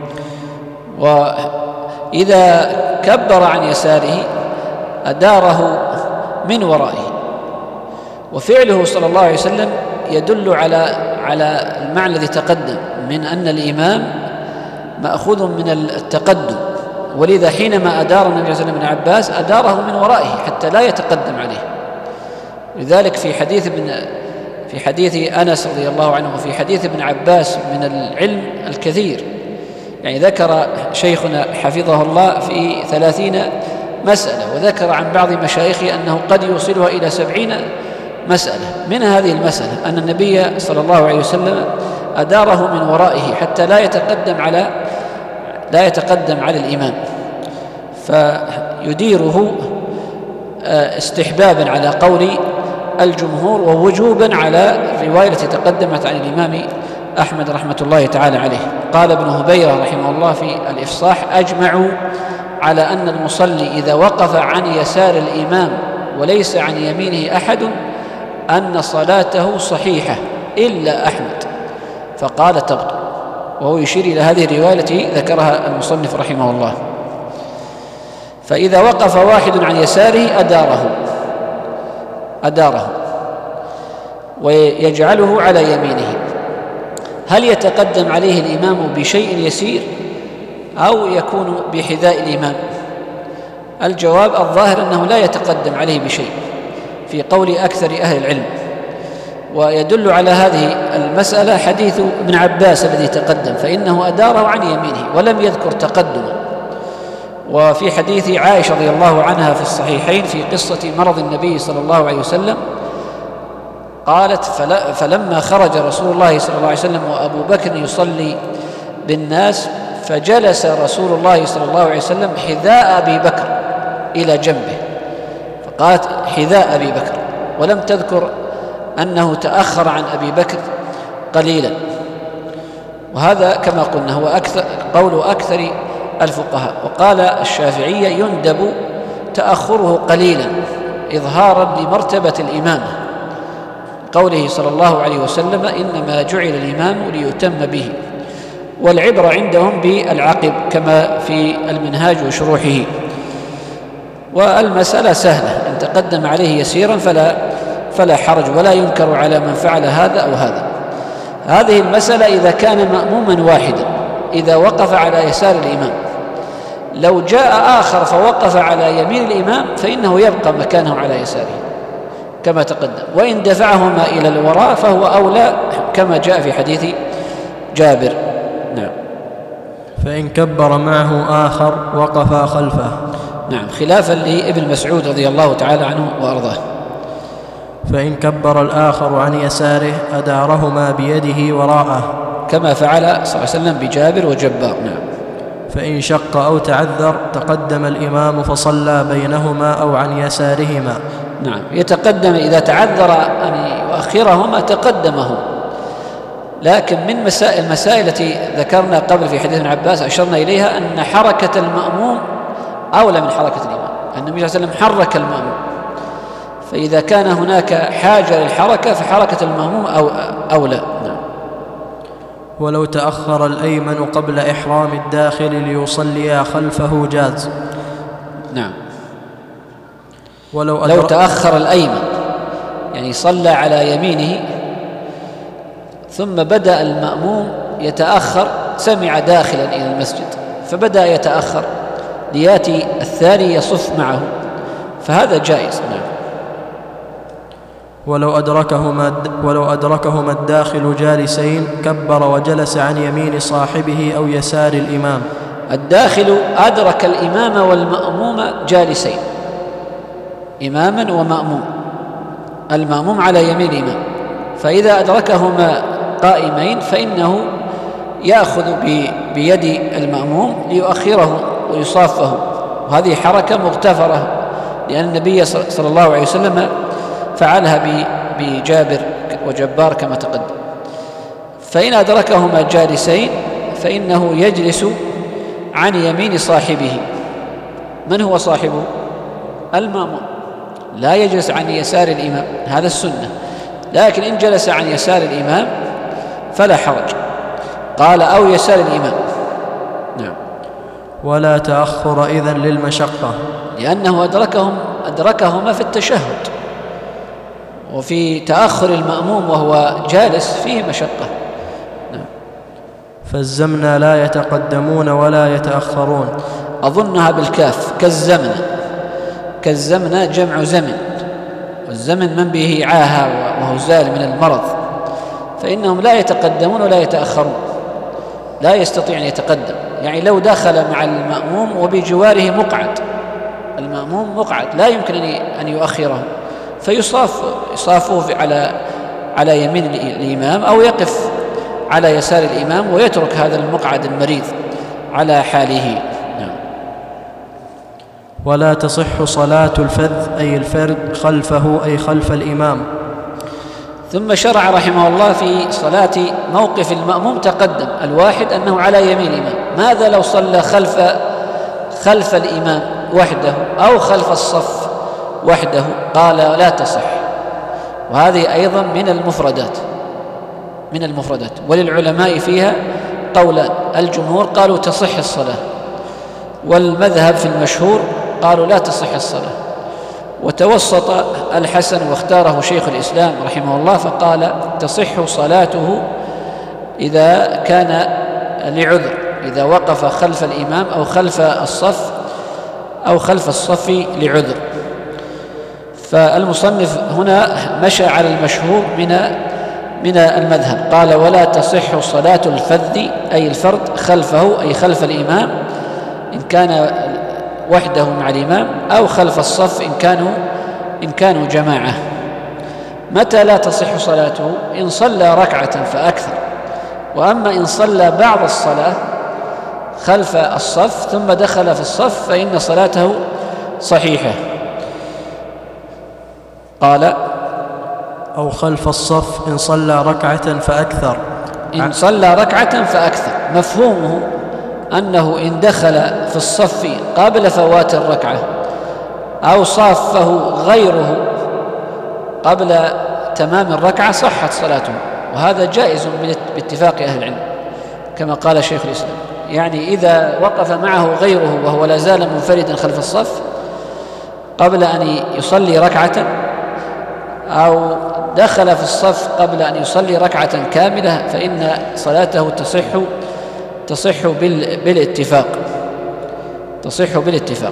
وإذا كبر عن يساره أداره من ورائه. وفعله صلى الله عليه وسلم يدل على على المعنى الذي تقدم من أن الإمام مأخوذ من التقدم. ولذا حينما أدار النبي صلى الله عليه وسلم ابن عباس أداره من ورائه حتى لا يتقدم عليه. لذلك في حديث ابن في حديث أنس رضي الله عنه وفي حديث ابن عباس من العلم الكثير. يعني ذكر شيخنا حفظه الله في ثلاثين مسألة، وذكر عن بعض مشايخه أنه قد يوصلها إلى سبعين مسألة. من هذه المسألة أن النبي صلى الله عليه وسلم أداره من ورائه حتى لا يتقدم على لا يتقدم على الإمام، فيديره استحبابا على قول الجمهور ووجوبا على الرواية التي تقدمت عن الإمام أحمد رحمة الله تعالى عليه. قال ابن هبيرة رحمه الله في الإفصاح أجمعوا على أن المصلي إذا وقف عن يسار الإمام وليس عن يمينه أحد أن صلاته صحيحة إلا أحمد، فقال تبطل. وهو يشير إلى هذه الرواية التي ذكرها المصنف رحمه الله. فإذا وقف واحد عن يساره أداره أداره ويجعله على يمينه. هل يتقدم عليه الإمام بشيء يسير أو يكون بحذاء الإمام؟ الجواب الظاهر أنه لا يتقدم عليه بشيء في قول أكثر أهل العلم. ويدل على هذه المسألة حديث ابن عباس الذي تقدم، فإنه أداره عن يمينه ولم يذكر تقدما. وفي حديث عائشة رضي الله عنها في الصحيحين في قصة مرض النبي صلى الله عليه وسلم قالت فلما خرج رسول الله صلى الله عليه وسلم وأبو بكر يصلي بالناس فجلس رسول الله صلى الله عليه وسلم حذاء أبي بكر إلى جنبه، فقالت حذاء أبي بكر، ولم تذكر أنه تأخر عن أبي بكر قليلا. وهذا كما قلنا هو أكثر قول أكثر الفقهاء. وقال الشافعية يندب تأخره قليلا إظهارا لمرتبة الإمامة، قوله صلى الله عليه وسلم إنما جعل الإمام ليؤتم به، والعبرة عندهم بالعقب كما في المنهاج وشروحه. والمسألة سهلة، إن تقدم عليه يسيرا فلا فلا حرج، ولا ينكر على من فعل هذا أو هذا. هذه المسألة إذا كان مأموما واحدا إذا وقف على يسار الإمام. لو جاء آخر فوقف على يمين الإمام فإنه يبقى مكانه على يساره كما تقدم، وإن دفعهما إلى الوراء فهو أولى كما جاء في حديث جابر. نعم. فإن كبر معه آخر وقف خلفه. نعم، خلافا لابن مسعود رضي الله تعالى عنه وأرضاه. فإن كبر الآخر عن يساره أدارهما بيده وراءه كما فعل صلى الله عليه وسلم بجابر وجبار. نعم. فإن شق أو تعذر تقدم الإمام فصلى بينهما أو عن يسارهما. نعم، يتقدم إذا تعذر أن يؤخرهما تقدمه. لكن من مسائل المسائل التي ذكرنا قبل في حديث ابن عباس أشرنا إليها أن حركة المأموم أولى من حركة الإمام، أن النبي صلى الله عليه وسلم حرك المأموم، فإذا كان هناك حاجة للحركة فحركة المأموم أو أولى. نعم. ولو تأخر الأيمن قبل إحرام الداخل ليصلي خلفه جاز. نعم. ولو لو تأخر الأيمن يعني صلى على يمينه ثم بدأ المأموم يتأخر، سمع داخلا إلى المسجد فبدأ يتأخر ليأتي الثاني يصف معه، فهذا جائز. نعم. ولو أدركهما ولو أدركهما الداخل جالسين كبر وجلس عن يمين صاحبه أو يسار الإمام. الداخل أدرك الإمام والمأموم جالسين، إماما ومأموم، المأموم على يمين الإمام، فإذا أدركهما قائمين فإنه يأخذ بيد المأموم ليؤخره ويصافه، وهذه حركة مغتفرة لأن النبي صلى الله عليه وسلم فعلها بجابر وجبار كما تقدم. فإن أدركهما جالسين فإنه يجلس عن يمين صاحبه. من هو صاحبه؟ المأموم، لا يجلس عن يسار الإمام، هذا السنة. لكن إن جلس عن يسار الإمام فلا حرج. قال أو يسار الإمام. نعم. ولا تأخر إذن للمشقة، لأنه أدركهم أدركهما في التشهد، وفي تأخر المأموم وهو جالس فيه مشقة. نعم. فالزمن لا يتقدمون ولا يتأخرون. أظنها بالكاف، كالزمن. كالزمن جمع زمن، والزمن من به عاهة وهو زال من المرض، فإنهم لا يتقدمون ولا يتأخرون، لا يستطيع أن يتقدم. يعني لو دخل مع المأموم وبجواره مقعد، المأموم مقعد لا يمكن أن يؤخره، فيصاف يصافوه على على يمين الإمام أو يقف على يسار الإمام ويترك هذا المقعد المريض على حاله. نعم. ولا تصح صلاة الفذ أي الفرد خلفه أي خلف الإمام. ثم شرع رحمه الله في صلاة موقف المأموم. تقدم الواحد أنه على يمين الإمام، ماذا لو صلى خلف خلف الإمام وحده أو خلف الصف وحده؟ قال لا تصح. وهذه أيضا من المفردات من المفردات وللعلماء فيها قولان. الجمهور قالوا تصح الصلاة، والمذهب في المشهور قالوا لا تصح الصلاة. وتوسط الحسن واختاره شيخ الإسلام رحمه الله فقال تصح صلاته إذا كان لعذر، إذا وقف خلف الإمام أو خلف الصف أو خلف الصف لعذر. فالمصنف هنا مشى على المشهور من من المذهب، قال ولا تصح صلاة الفذ أي الفرد خلفه أي خلف الإمام إن كان وحده مع الإمام أو خلف الصف إن كانوا إن كانوا جماعة. متى لا تصح صلاته؟ إن صلى ركعة فأكثر. وأما إن صلى بعض الصلاة خلف الصف ثم دخل في الصف فإن صلاته صحيحة. قال: أو خلف الصف إن صلى ركعة فأكثر. إن صلى ركعة فأكثر مفهومه أنه إن دخل في الصف قبل فوات الركعة أو صافه غيره قبل تمام الركعة صحت صلاته، وهذا جائز باتفاق أهل العلم كما قال شيخ الإسلام. يعني إذا وقف معه غيره وهو لا زال منفردا خلف الصف قبل أن يصلي ركعة أو دخل في الصف قبل أن يصلي ركعة كاملة فإن صلاته تصح تصح بالاتفاق تصح بالاتفاق.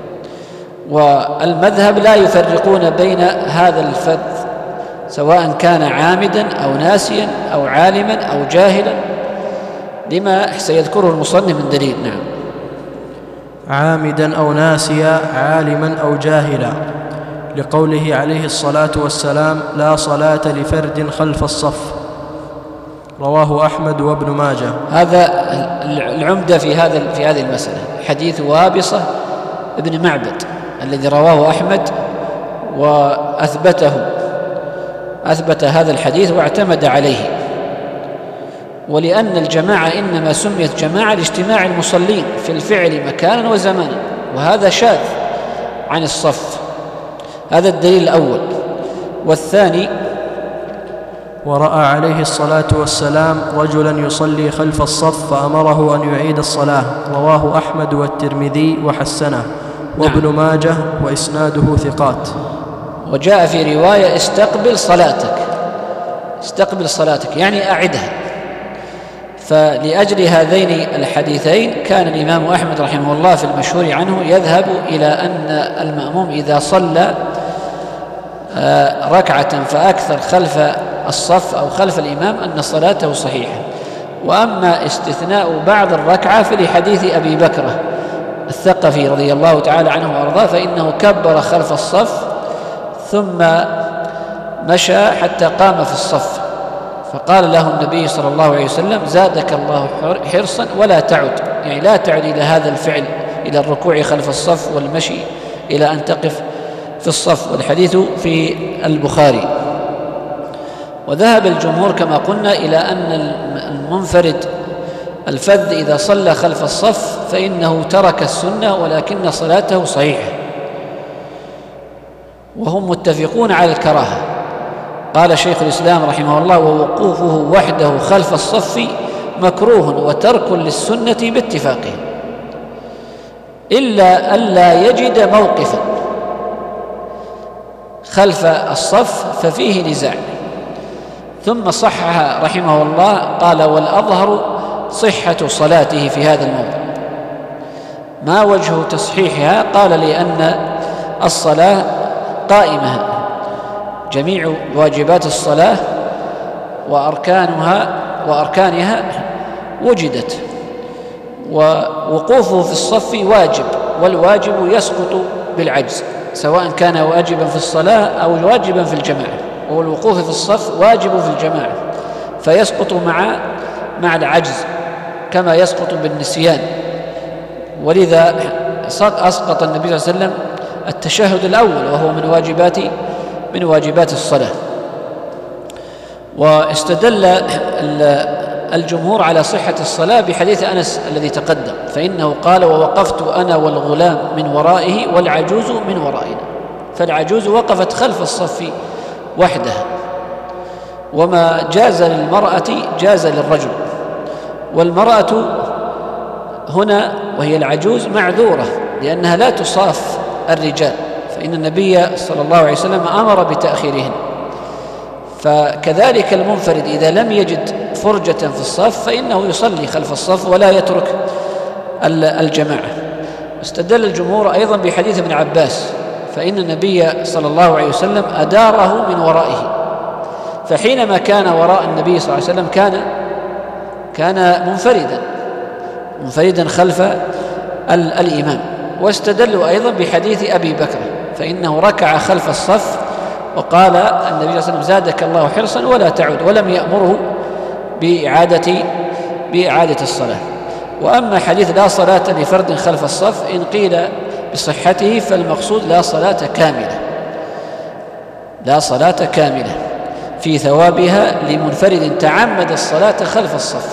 والمذهب لا يفرقون بين هذا الفذ سواء كان عامدا أو ناسيا أو عالما أو جاهلا لما سيذكره المصنف من دليل. نعم. عامدا أو ناسيا، عالما أو جاهلا، لقوله عليه الصلاة والسلام: لا صلاة لفرد خلف الصف، رواه أحمد وابن ماجه. هذا العمدة في هذا في هذه المسألة حديث وابصة ابن معبد الذي رواه أحمد وأثبته أثبت هذا الحديث واعتمد عليه. ولأن الجماعة إنما سميت جماعة لاجتماع المصلين في الفعل مكانا وزمانا، وهذا شاذ عن الصف. هذا الدليل الأول. والثاني: ورأى عليه الصلاة والسلام رجلا يصلي خلف الصف فأمره أن يعيد الصلاة، رواه أحمد والترمذي وحسنه وابن نعم. ماجه وإسناده ثقات. وجاء في رواية: استقبل صلاتك، استقبل صلاتك يعني أعدها. فلأجل هذين الحديثين كان الإمام أحمد رحمه الله في المشهور عنه يذهب إلى أن المأموم إذا صلى ركعة فأكثر خلف الصف أو خلف الإمام أن صلاته صحيحة. وأما استثناء بعض الركعة فلحديث أبي بكرة الثقفي رضي الله تعالى عنه وأرضاه، فإنه كبر خلف الصف ثم مشى حتى قام في الصف، فقال له النبي صلى الله عليه وسلم: زادك الله حرصا ولا تعد، يعني لا تعد إلى هذا الفعل، إلى الركوع خلف الصف والمشي إلى أن تقف في الصف. والحديث في البخاري. وذهب الجمهور كما قلنا إلى أن المنفرد الفذ إذا صلى خلف الصف فإنه ترك السنة ولكن صلاته صحيحة، وهم متفقون على الكراهة. قال شيخ الإسلام رحمه الله: ووقوفه وحده خلف الصف مكروه وترك للسنة باتفاقهم، إلا ألا يجد موقفا خلف الصف ففيه نزاع. ثم صحح رحمه الله قال: والأظهر صحة صلاته في هذا الموضع. ما وجه تصحيحها؟ قال: لأن الصلاة قائمة، جميع واجبات الصلاة وأركانها وأركانها وجدت، ووقوفه في الصف واجب، والواجب يسقط بالعجز سواء كان واجبا في الصلاة أو واجبا في الجماعة. والوقوف في الصف واجب في الجماعة فيسقط مع مع العجز كما يسقط بالنسيان. ولذا أسقط النبي صلى الله عليه وسلم التشهد الأول وهو من واجبات من واجبات الصلاة. واستدل الجمهور على صحة الصلاة بحديث أنس الذي تقدم، فإنه قال: ووقفت أنا والغلام من ورائه والعجوز من ورائنا. فالعجوز وقفت خلف الصف وحدها، وما جاز للمرأة جاز للرجل. والمرأة هنا وهي العجوز معذورة لأنها لا تصاف الرجال، فإن النبي صلى الله عليه وسلم أمر بتأخيرهن. فكذلك المنفرد إذا لم يجد فرجة في الصف فإنه يصلي خلف الصف ولا يترك الجماعة. استدل الجمهور أيضا بحديث ابن عباس، فإن النبي صلى الله عليه وسلم أداره من ورائه، فحينما كان وراء النبي صلى الله عليه وسلم كان كان منفردا منفردا خلف الإمام. واستدلوا أيضا بحديث أبي بكر، فإنه ركع خلف الصف وقال النبي صلى الله عليه وسلم زادك الله حرصا ولا تعود، ولم يأمره بإعادة بإعادة الصلاة. وأما حديث لا صلاة لفرد خلف الصف إن قيل بصحته فالمقصود لا صلاة كاملة، لا صلاة كاملة في ثوابها لمنفرد تعمد الصلاة خلف الصف،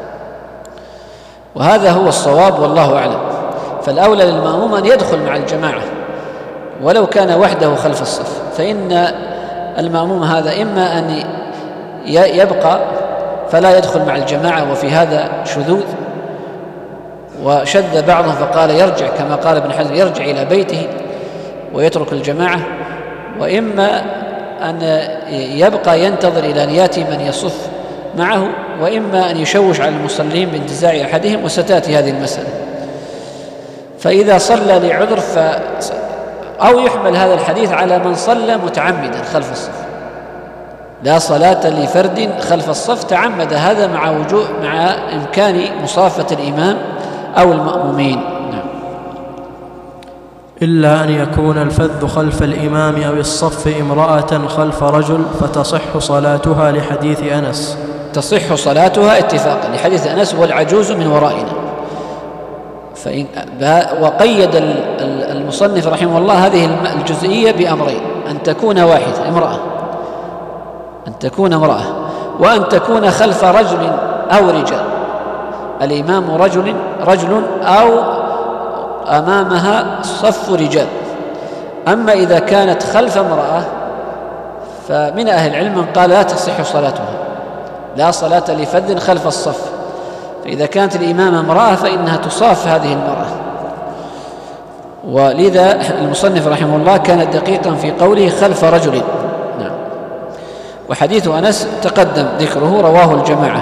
وهذا هو الصواب والله أعلم. فالأولى للمأموم أن يدخل مع الجماعة ولو كان وحده خلف الصف، فإن المأموم هذا إما أن يبقى فلا يدخل مع الجماعة، وفي هذا شذوذ، وشذ بعضهم فقال يرجع كما قال ابن حزم يرجع إلى بيته ويترك الجماعة، وإما أن يبقى ينتظر إلى أن يأتي من يصف معه، وإما أن يشوش على المصلين بانتزاع أحدهم، وستأتي هذه المسألة. فإذا صلى لعذر ف... أو يحمل هذا الحديث على من صلى متعمدا خلف الصف، لا صلاة لفرد خلف الصف تعمد، هذا مع وجوء مع إمكان مصافة الإمام أو المأمومين. نعم. إلا أن يكون الفذ خلف الإمام أو الصف امرأة خلف رجل فتصح صلاتها لحديث أنس. تصح صلاتها اتفاقا لحديث أنس والعجوز من ورائنا. فإن وقيد المصنف رحمه الله هذه الجزئية بأمرين: أن تكون واحدة امرأة، أن تكون امرأة، وأن تكون خلف رجل أو رجال، الإمام رجل رجل أو أمامها صف رجال. أما إذا كانت خلف امرأة فمن أهل العلم من قال لا تصح صلاتها، لا صلاة لفذ خلف الصف، فإذا كانت الإمامة امرأة فإنها تصاف هذه المرأة. ولذا المصنف رحمه الله كان دقيقا في قوله خلف رجل. نعم. وحديث أنس تقدم ذكره، رواه الجماعة،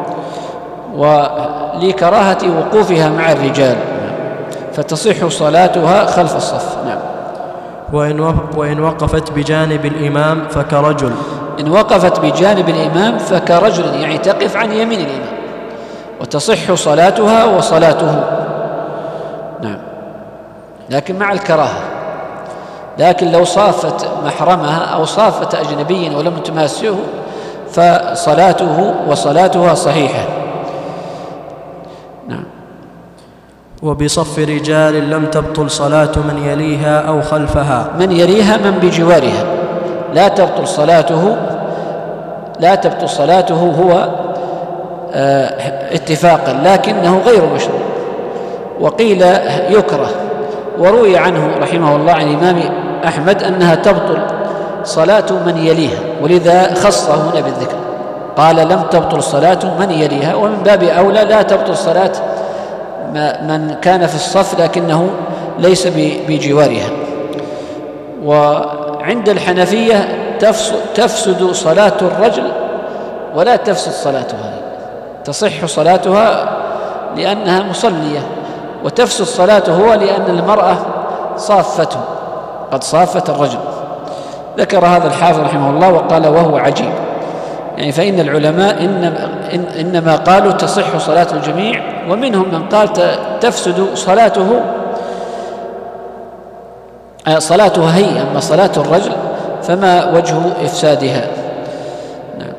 ولكراهة وقوفها مع الرجال، فتصح صلاتها خلف الصف. نعم. وإن وقفت بجانب الإمام فكرجل. إن وقفت بجانب الإمام فكرجل، يعني تقف عن يمين الإمام، وتصح صلاتها وصلاته. نعم. لكن مع الكراهة. لكن لو صافت محرمها أو صافت أجنبيا ولم تماسه فصلاته وصلاتها صحيحة. نعم. وبصف رجال لم تبطل صلاة من يليها أو خلفها. من يليها من بجوارها لا تبطل صلاته، لا تبطل صلاته هو اه اتفاقا، لكنه غير مشروع، وقيل يكره. وروي عنه رحمه الله عن الإمام أحمد أنها تبطل صلاة من يليها، ولذا خصه هنا بالذكر، قال لم تبطل صلاة من يليها، ومن باب أولى لا تبطل صلاة من كان في الصف لكنه ليس بجوارها. وعند الحنفية تفسد صلاة الرجل ولا تفسد صلاتها، تصح صلاتها لأنها مصلية، وتفسد صلاته هو لأن المرأة صافته، قد صافت الرجل. ذكر هذا الحافظ رحمه الله وقال وهو عجيب، يعني فإن العلماء إنما, إنما قالوا تصح صلاة الجميع، ومنهم من قال تفسد صلاته صلاتها هي، أما صلاة الرجل فما وجه إفسادها. نعم.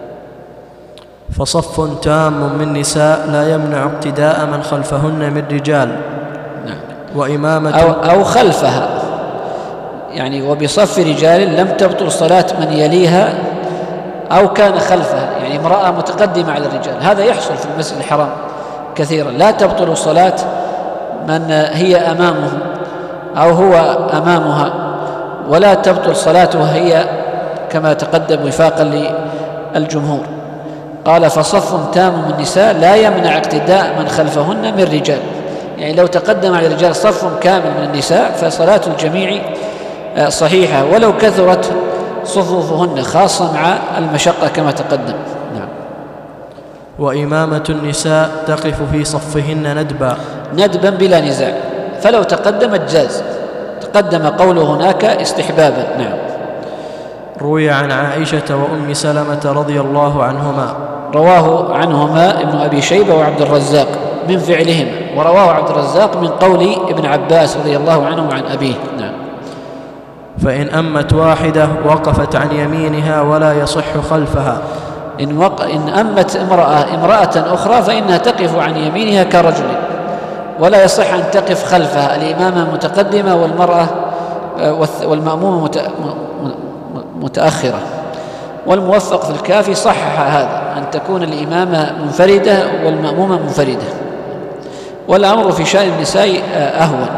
فصف تام من نساء لا يمنع اقتداء من خلفهن من رجال. نعم. وإمامة أو, أو خلفها، يعني وبصف رجال لم تبطل صلاة من يليها أو كان خلفها، يعني امرأة متقدمة على الرجال، هذا يحصل في المسجد الحرام كثيرا، لا تبطل صلاة من هي أمامه أو هو أمامها، ولا تبطل صلاتها هي كما تقدم وفاقا للجمهور. قال فصف تام من النساء لا يمنع اقتداء من خلفهن من رجال، يعني لو تقدم على الرجال صف كامل من النساء فصلاة الجميع صحيحة ولو كثرت صفوفهن، خاصة مع المشقة كما تقدم. نعم. وإمامة النساء تقف في صفهن ندبا. ندبا بلا نزاع، فلو تقدمت جاز، تقدم قوله هناك استحبابا. نعم. روي عن عائشة وأم سلمة رضي الله عنهما. رواه عنهما ابن أبي شيبة وعبد الرزاق من فعلهما، ورواه عبد الرزاق من قول ابن عباس رضي الله عنه عن أبيه. نعم. فإن أمت واحدة وقفت عن يمينها ولا يصح خلفها. إن, وق... إن أمت امرأة امرأة أخرى فإنها تقف عن يمينها كرجل، ولا يصح أن تقف خلفها، الإمامة متقدمة والمرأة والمأمومة مت... متأخرة. والموفق في الكافي صحح هذا، أن تكون الإمامة منفردة والمأمومة منفردة، والأمر في شأن النساء أهون.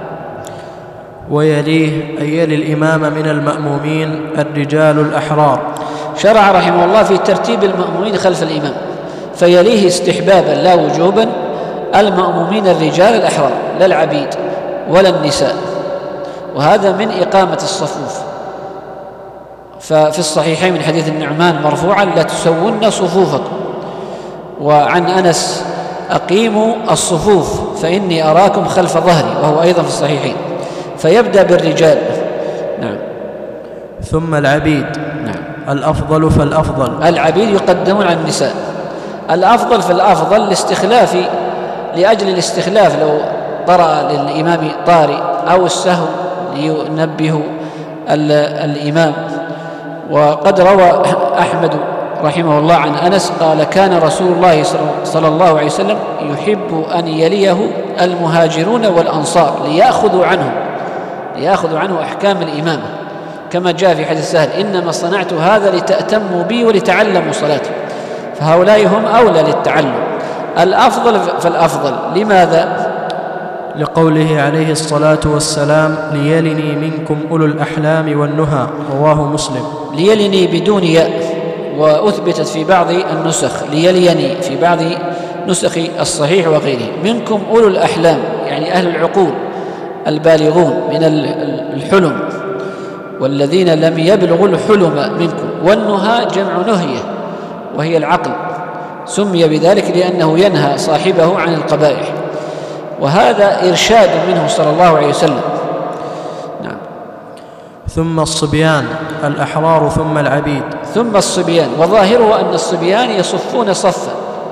ويليه أي يلي الإمام من المأمومين الرجال الأحرار. شرع رحمه الله في ترتيب المأمومين خلف الإمام، فيليه استحبابا لا وجوبا المأمومين الرجال الأحرار لا العبيد ولا النساء، وهذا من إقامة الصفوف. ففي الصحيحين من حديث النعمان مرفوعا: لا تسون صفوفكم. وعن أنس: أقيموا الصفوف فإني أراكم خلف ظهري، وهو أيضا في الصحيحين. فيبدأ بالرجال. نعم. ثم العبيد. نعم. الأفضل فالأفضل. العبيد يقدمون على النساء. الأفضل فالأفضل الاستخلاف، لأجل الاستخلاف، لو طرأ للإمام طارئ أو السهو لينبه الإمام. وقد روى أحمد رحمه الله عن أنس قال: كان رسول الله صلى الله عليه وسلم يحب أن يليه المهاجرون والأنصار ليأخذوا عنه ليأخذوا عنه أحكام الإمامة، كما جاء في حديث سهل: إنما صنعت هذا لتأتموا بي ولتعلموا صلاتي. فهؤلاء هم أولى للتعلم. الأفضل فالأفضل. لماذا؟ لقوله عليه الصلاة والسلام: ليلني منكم أولو الأحلام والنهى، رواه مسلم. ليلني بدون ياء، وأثبتت في بعض النسخ ليليني في بعض نسخ الصحيح وغيره. منكم أولو الأحلام يعني أهل العقول البالغون من الحلم، والذين لم يبلغوا الحلم منكم. والنهى جمع نهية وهي العقل، سمي بذلك لأنه ينهى صاحبه عن القبائح، وهذا إرشاد منه صلى الله عليه وسلم. نعم. ثم الصبيان الأحرار ثم العبيد. ثم الصبيان، وظاهره أن الصبيان يصفون صفا،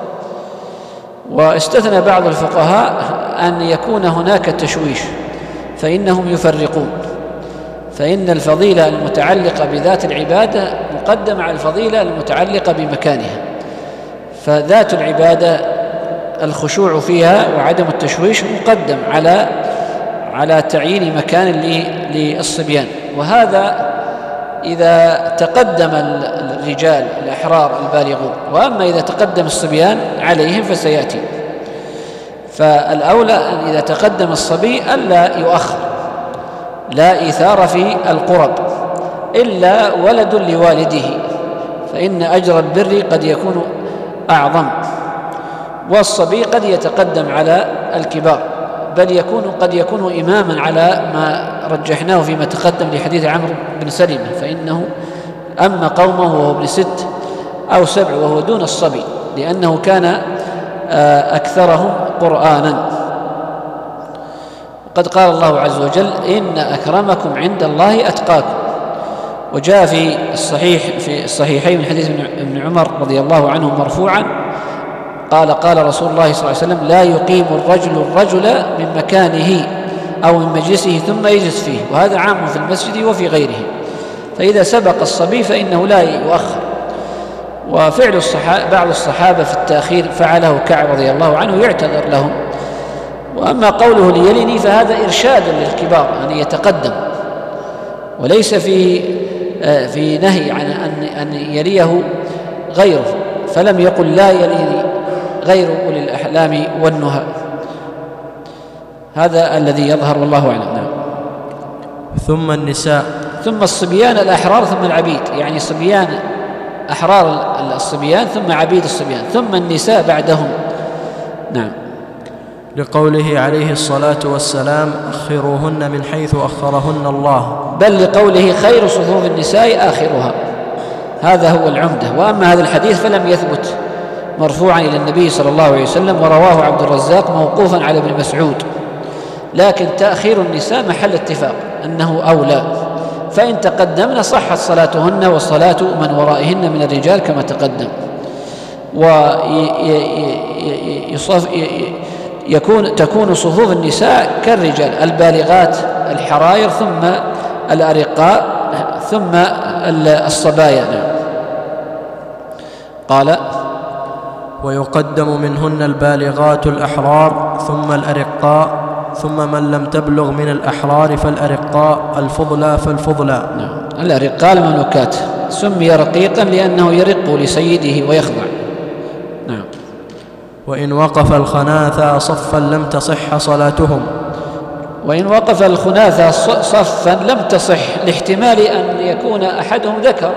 واستثنى بعض الفقهاء أن يكون هناك تشويش فإنهم يفرقون، فإن الفضيلة المتعلقة بذات العبادة مقدمة على الفضيلة المتعلقة بمكانها. فذات العبادة الخشوع فيها وعدم التشويش مقدم على على تعيين مكان للصبيان. وهذا إذا تقدم الرجال الأحرار البالغون، وأما إذا تقدم الصبيان عليهم فسيأتي. فالأولى أن إذا تقدم الصبي ألا يؤخر، لا إيثار في القرب إلا ولد لوالده، فإن أجر البر قد يكون أعظم. والصبي قد يتقدم على الكبار، بل يكون قد يكون إماما على ما رجحناه فيما تقدم لحديث عمرو بن سلمة، فإنه أما قومه وهو ابن ست أو سبع وهو دون الصبي، لأنه كان أكثرهم قرآنا. قد قال الله عز وجل: إن أكرمكم عند الله أتقاكم. وجاء في الصحيح في الصحيحين من حديث ابن عمر رضي الله عنه مرفوعا قال: قال رسول الله صلى الله عليه وسلم: لا يقيم الرجل الرجل من مكانه أو من مجلسه ثم يجلس فيه. وهذا عام في المسجد وفي غيره. فإذا سبق الصبي فإنه لا يؤخر. وفعل الصحابة بعض الصحابة في التأخير فعله كعب رضي الله عنه يعتذر لهم. وأما قوله ليلني فهذا إرشاد للكبار أن يتقدم، وليس في في نهي عن أن يليه غيره، فلم يقل لا يليني غير أولي الأحلام والنهى. هذا الذي يظهر والله أعلم. نعم. ثم النساء. ثم الصبيان الأحرار ثم العبيد، يعني صبيان أحرار الصبيان ثم عبيد الصبيان ثم النساء بعدهم. نعم. لقوله عليه الصلاة والسلام: أخروهن من حيث أخرهن الله. بل لقوله: خير صفوف النساء آخرها. هذا هو العمدة. وأما هذا الحديث فلم يثبت مرفوعا إلى النبي صلى الله عليه وسلم، ورواه عبد الرزاق موقوفا على ابن مسعود. لكن تأخير النساء محل اتفاق أنه أولى، فإن تقدمن صحت صلاتهن وصلاة من ورائهن من الرجال كما تقدم. ويكون تكون صفوف النساء كالرجال البالغات الحراير ثم الأرقاء ثم الصبايا. نعم. قال: ويقدم منهن البالغات الأحرار ثم الأرقاء ثم من لم تبلغ من الأحرار فالأرقاء الفضلى فالفضلى. نعم. الأرقاء المملوكات، سمي رقيقا لأنه يرق لسيده ويخضع. نعم. وإن وقف الخناثى صفا لم تصح صلاتهم. وإن وقف الخناثى صفا لم تصح، لاحتمال أن يكون أحدهم ذكر،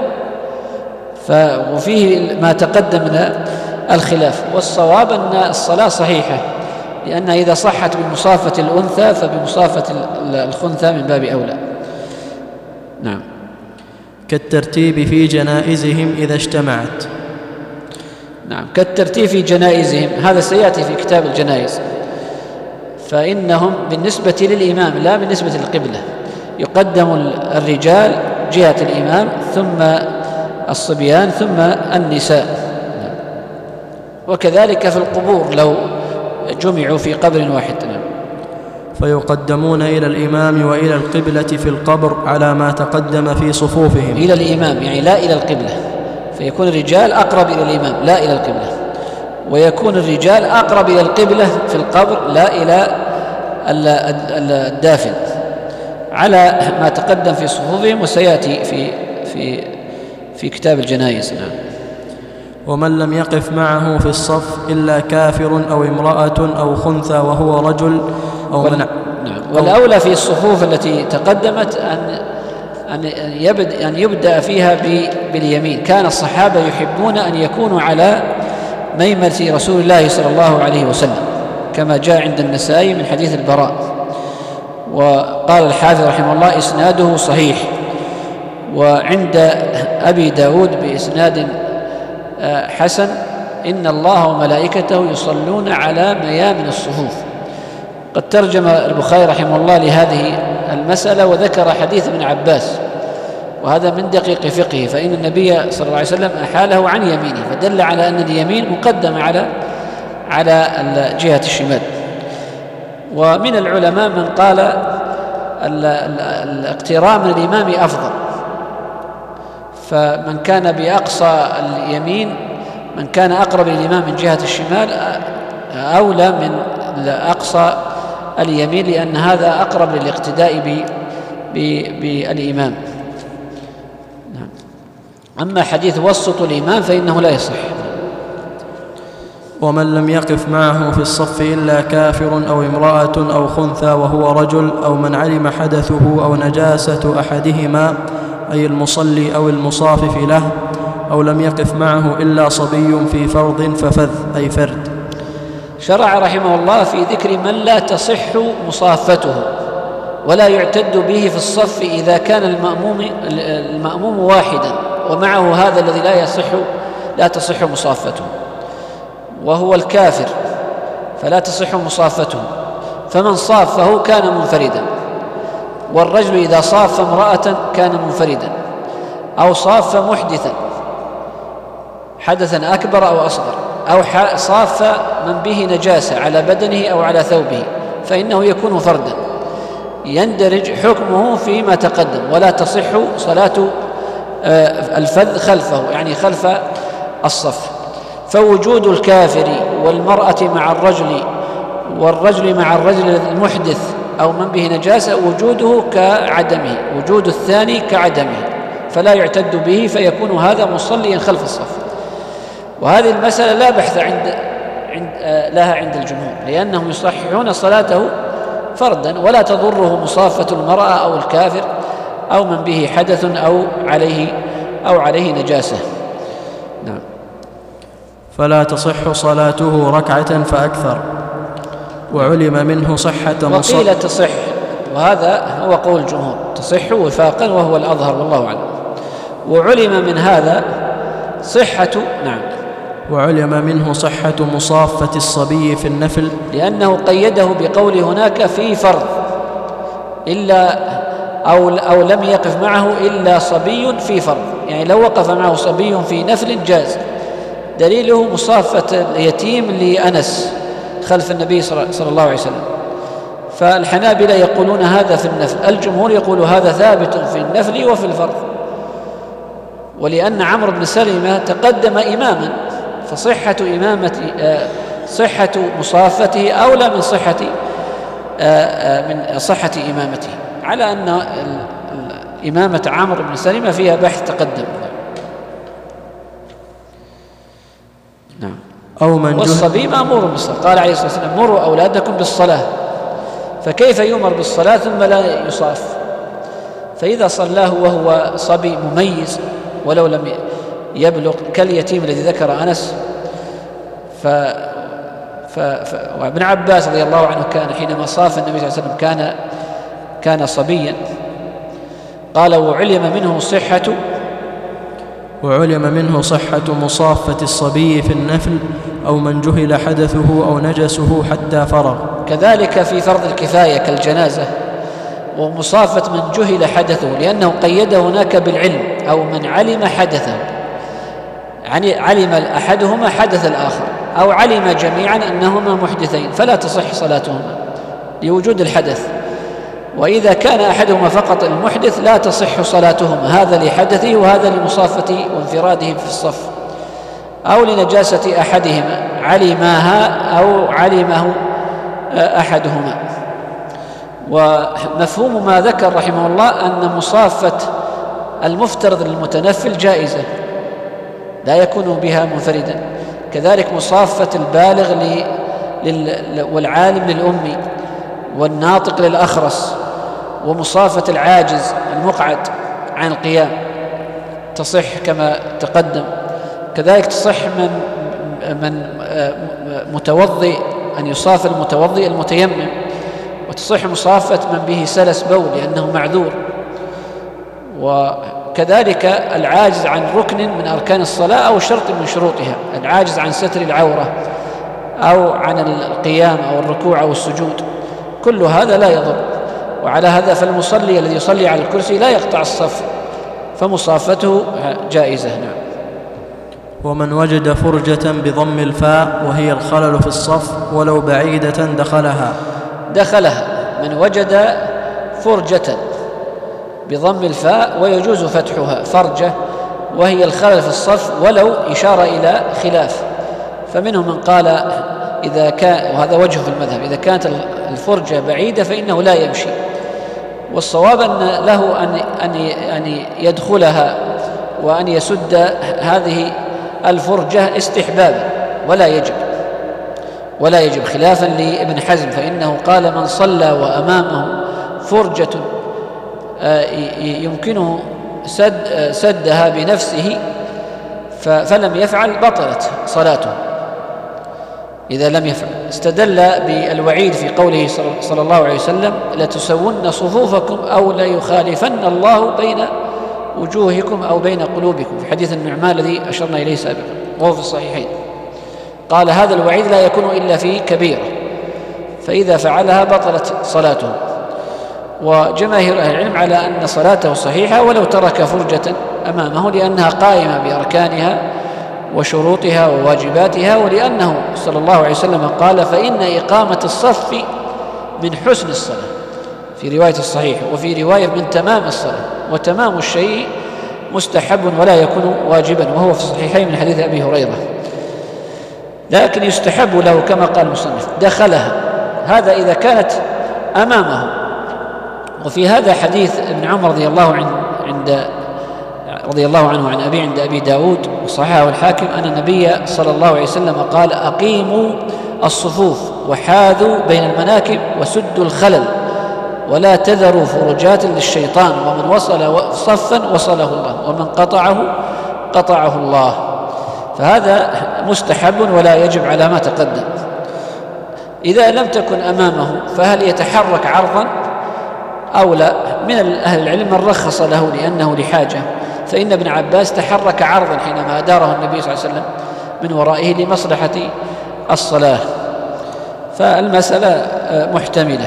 وفيه ما تقدم من الخلاف. والصواب أن الصلاة صحيحة، لأنها إذا صحت بمصافة الأنثى فبمصافة الخنثى من باب أولى. نعم. كالترتيب في جنائزهم إذا اجتمعت. نعم. كالترتيب في جنائزهم، هذا سيأتي في كتاب الجنائز. فإنهم بالنسبة للإمام لا بالنسبة للقبلة، يقدم الرجال جهة الإمام ثم الصبيان ثم النساء. وكذلك في القبور لو جمعوا في قبر واحد. فيقدمون إلى الإمام وإلى القبلة في القبر على ما تقدم في صفوفهم. إلى الإمام يعني لا إلى القبلة، فيكون الرجال أقرب إلى الإمام لا إلى القبلة، ويكون الرجال أقرب إلى القبلة في القبر لا إلى الدافن، على ما تقدم في صفوفهم وسيأتي في في في كتاب الجنائز. نعم. ومن لم يقف معه في الصف إلا كافر أو امرأة أو خنثى وهو رجل أو منع. نعم. والأولى في الصفوف التي تقدمت أن أن يبدأ, أن يبدأ فيها باليمين. كان الصحابة يحبون أن يكونوا على ميمنة رسول الله صلى الله عليه وسلم، كما جاء عند النسائي من حديث البراء. وقال الحافظ رحمه الله: إسناده صحيح. وعند أبي داود بإسناد حسن: إن الله وملائكته يصلون على ميامن الصفوف. قد ترجم البخاري رحمه الله لهذه المسألة وذكر حديث ابن عباس، وهذا من دقيق فقهه، فإن النبي صلى الله عليه وسلم أحاله عن يمينه، فدل على أن اليمين مقدم على على جهة الشمال. ومن العلماء من قال الاقتراب من الإمام أفضل، فمن كان بأقصى اليمين، من كان أقرب للإمام من جهة الشمال أولى من أقصى اليمين، لأن هذا أقرب للاقتداء بالإمام. أما حديث وسط الإمام فإنه لا يصح. ومن لم يقف معه في الصف إلا كافر أو امرأة أو خنثى وهو رجل، أو من علم حدثه أو نجاسة أحدهما أي المصلي أو المصافف له، أو لم يقف معه إلا صبي في فرض ففذ أي فرد. شرع رحمه الله في ذكر من لا تصح مصافته ولا يعتد به في الصف إذا كان المأموم, المأموم واحدا ومعه هذا الذي لا يصح لا تصح مصافته، وهو الكافر، فلا تصح مصافته. فمن صافه كان منفردا، والرجل إذا صاف امرأة كان منفردا، أو صاف محدثا حدثا أكبر أو أصغر، أو صاف من به نجاسة على بدنه أو على ثوبه، فإنه يكون فردا يندرج حكمه فيما تقدم، ولا تصح صلاة الفذ خلفه يعني خلف الصف. فوجود الكافر والمرأة مع الرجل والرجل مع الرجل المحدث أو من به نجاسة وجوده كعدمه، وجود الثاني كعدمه، فلا يعتد به، فيكون هذا مصليا خلف الصف. وهذه المسألة لا بحث عند عند لها عند الجمهور، لأنهم يصححون صلاته فردا، ولا تضره مصافة المرأة أو الكافر أو من به حدث أو عليه أو عليه نجاسة. نعم. فلا تصح صلاته ركعة فأكثر، وعلم منه صحة مصح. وقيل تصح، وهذا هو قول الجمهور، تصح وفاقا وهو الأظهر والله أعلم. وعلم من هذا صحة نعم وعلم منه صحة مصافة الصبي في النفل، لأنه قيده بقول هناك في فرض إلا أو, أو لم يقف معه إلا صبي في فرض، يعني لو وقف معه صبي في نفل جاز. دليله مصافة اليتيم لأنس خلف النبي صلى الله عليه وسلم، فالحنابلة يقولون هذا في النفل، الجمهور يقول هذا ثابت في النفل وفي الفرض، ولأن عمرو بن سلمة تقدم إماما، فصحة إمامة صحة مصافته أولى من صحة من صحة إمامته، على أن إمامة عمرو بن سلمة فيها بحث تقدم. نعم. أو من والصبي مأمور بالصلاة، قال عليه الصلاة والسلام مروا أولادكم بالصلاة، فكيف يؤمر بالصلاة ثم لا يصاف؟ فإذا صلاه وهو صبي مميز ولو لم يبلغ كاليتيم الذي ذكر أنس، ف... ف... ف... وابن عباس رضي الله عنه كان حينما صاف النبي صلى الله عليه وسلم كان كان صبيا، قال وعلم منه صحة وعلم منه صحة مصافة الصبي في النفل أو من جهل حدثه أو نجسه حتى فرغ. كذلك في فرض الكفاية كالجنازة ومصافة من جهل حدثه، لأنه قيد هناك بالعلم أو من علم حدثه، يعني علم أحدهما حدث الآخر أو علم جميعا أنهما محدثين فلا تصح صلاتهما لوجود الحدث، وإذا كان أحدهما فقط المحدث لا تصح صلاتهما، هذا لحدثه وهذا لمصافته وانفراده في الصف، أو لنجاسة أحدهما علمها أو علمه أحدهما. ومفهوم ما ذكر رحمه الله أن مصافة المفترض للمتنفل جائزة لا يكون بها منفردا، كذلك مصافة البالغ والعالم للأمي والناطق للأخرس، ومصافة العاجز المقعد عن القيام تصح كما تقدم، كذلك تصح من من متوضئ أن يصاف المتوضئ المتيمم، وتصح مصافة من به سلس بول لأنه معذور، وكذلك العاجز عن ركن من أركان الصلاة أو شرط من شروطها، العاجز عن ستر العورة أو عن القيام أو الركوع أو السجود، كل هذا لا يضر. وعلى هذا فالمصلي الذي يصلي على الكرسي لا يقطع الصف فمصافته جائزة. نعم. ومن وجد فرجة بضم الفاء وهي الخلل في الصف ولو بعيدة دخلها دخلها من وجد فرجة بضم الفاء ويجوز فتحها فرجة وهي الخلل في الصف ولو إشارة إلى خلاف، فمنهم من قال إذا كان، وهذا وجه في المذهب، إذا كانت الفرجة بعيدة فإنه لا يمشي، والصواب أن له أن أن يدخلها وأن يسد هذه الفرجة استحبابا ولا يجب ولا يجب خلافا لابن حزم، فإنه قال من صلى وأمامه فرجة يمكنه سد سدها بنفسه فلم يفعل بطلت صلاته إذا لم يفعل. استدل بالوعيد في قوله صلى الله عليه وسلم لتسون صفوفكم أو ليخالفن الله بين وجوهكم أو بين قلوبكم، في حديث النعمان الذي أشرنا إليه سابقا وهو في الصحيحين، قال هذا الوعيد لا يكون إلا في كبيرة، فإذا فعلها بطلت صلاته. وجماهير أهل العلم على أن صلاته صحيحة ولو ترك فرجة أمامه، لأنها قائمة بأركانها وشروطها وواجباتها، ولأنه صلى الله عليه وسلم قال فإن إقامة الصف من حسن الصلاة في رواية الصحيح، وفي رواية من تمام الصلاة، وتمام الشيء مستحب ولا يكون واجبا، وهو في الصحيحين من حديث أبي هريرة، لكن يستحب له كما قال المصنف دخلها، هذا إذا كانت أمامه. وفي هذا حديث ابن عمر رضي الله عنه عند رضي الله عنه عن أبي عند أبي داود وصححه الحاكم أن النبي صلى الله عليه وسلم قال أقيموا الصفوف وحاذوا بين المناكب وسدوا الخلل ولا تذروا فرجات للشيطان، ومن وصل صفا وصله الله ومن قطعه قطعه الله، فهذا مستحب ولا يجب على ما تقدم. إذا لم تكن أمامه فهل يتحرك عرضا أو لا؟ من أهل العلم من رخص له لأنه لحاجة، فإن ابن عباس تحرك عرضا حينما أداره النبي صلى الله عليه وسلم من ورائه لمصلحة الصلاة، فالمسألة محتملة.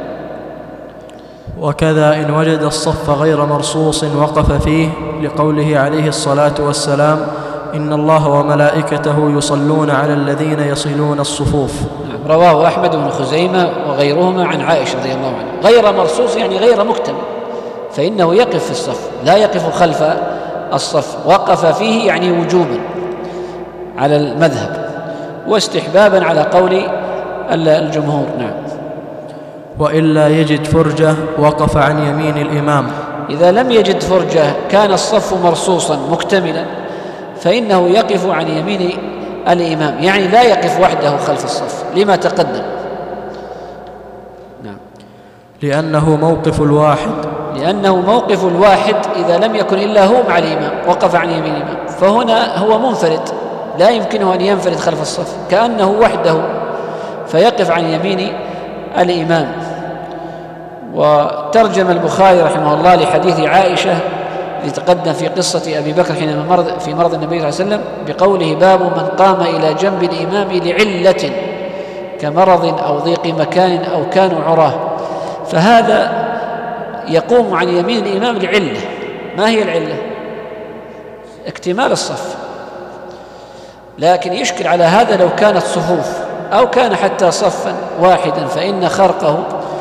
وكذا إن وجد الصف غير مرصوص وقف فيه لقوله عليه الصلاة والسلام إن الله وملائكته يصلون على الذين يصلون الصفوف. رواه أحمد بن خزيمة وغيرهما عن عائشة رضي الله عنها. غير مرصوص يعني غير مكتمل، فإنه يقف في الصف، لا يقف خلف الصف. وقف فيه يعني وجوبا على المذهب، واستحبابا على قول الجمهور. نعم. وإلا يجد فرجة وقف عن يمين الإمام. إذا لم يجد فرجة كان الصف مرصوصا مكتملا فإنه يقف عن يمين الإمام، يعني لا يقف وحده خلف الصف لما تقدم. نعم. لأنه موقف الواحد لأنه موقف الواحد إذا لم يكن إلا هو مع الإمام وقف عن يمين الإمام، فهنا هو منفرد لا يمكنه أن ينفرد خلف الصف، كأنه وحده فيقف عن يمين الإمام. وترجم البخاري رحمه الله لحديث عائشة لتقدم في قصة أبي بكر حينما مرض في مرض النبي صلى الله عليه وسلم بقوله: باب من قام إلى جنب الإمام لعلة كمرض أو ضيق مكان أو كانوا عراه. فهذا يقوم عن يمين الإمام لعلة. ما هي العلة؟ اكتمال الصف. لكن يشكل على هذا لو كانت صفوف أو كان حتى صفا واحدا، فإن خرقه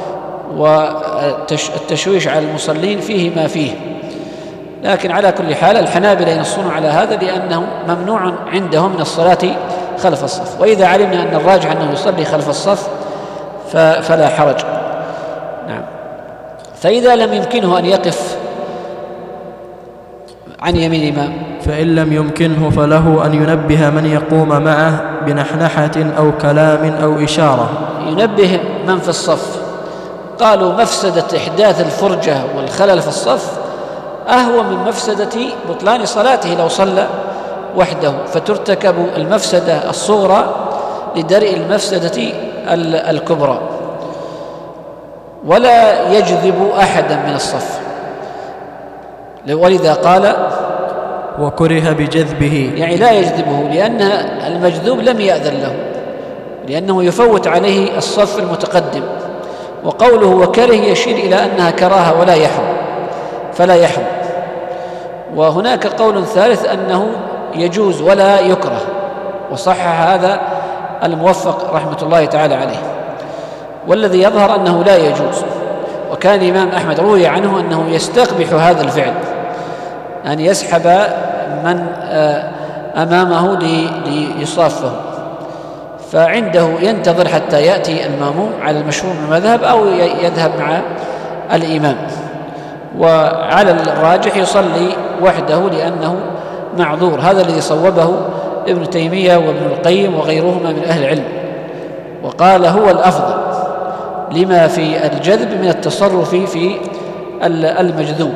والتشويش على المصلين فيه ما فيه. لكن على كل حال الحنابلة ينصون على هذا لأنه ممنوع عندهم من الصلاة خلف الصف، وإذا علمنا أن الراجح أنه يصلي خلف الصف فلا حرج. نعم. فإذا لم يمكنه أن يقف عن يمين الإمام، فإن لم يمكنه فله أن ينبه من يقوم معه بنحنحة أو كلام أو إشارة. ينبه من في الصف. قالوا مفسدة إحداث الفرجة والخلل في الصف أهون من مفسدة بطلان صلاته لو صلى وحده، فترتكب المفسدة الصغرى لدرء المفسدة الكبرى. ولا يجذب أحدا من الصف، ولذا قال وكره بجذبه، يعني لا يجذبه، لأن المجذوب لم يأذن له، لأنه يفوت عليه الصف المتقدم. وقوله وكره يشير إلى أنها كراهة ولا يحرم، فلا يحرم. وهناك قول ثالث أنه يجوز ولا يكره، وصحح هذا الموفق رحمة الله تعالى عليه. والذي يظهر أنه لا يجوز. وكان الإمام أحمد روي عنه أنه يستقبح هذا الفعل، أن يسحب من أمامه ليصافه، فعنده ينتظر حتى يأتي الماموم على المشهور من المذهب أو يذهب مع الإمام. وعلى الراجح يصلي وحده لأنه معذور. هذا الذي صوبه ابن تيمية وابن القيم وغيرهما من أهل العلم، وقال هو الأفضل لما في الجذب من التصرف في المجذوب.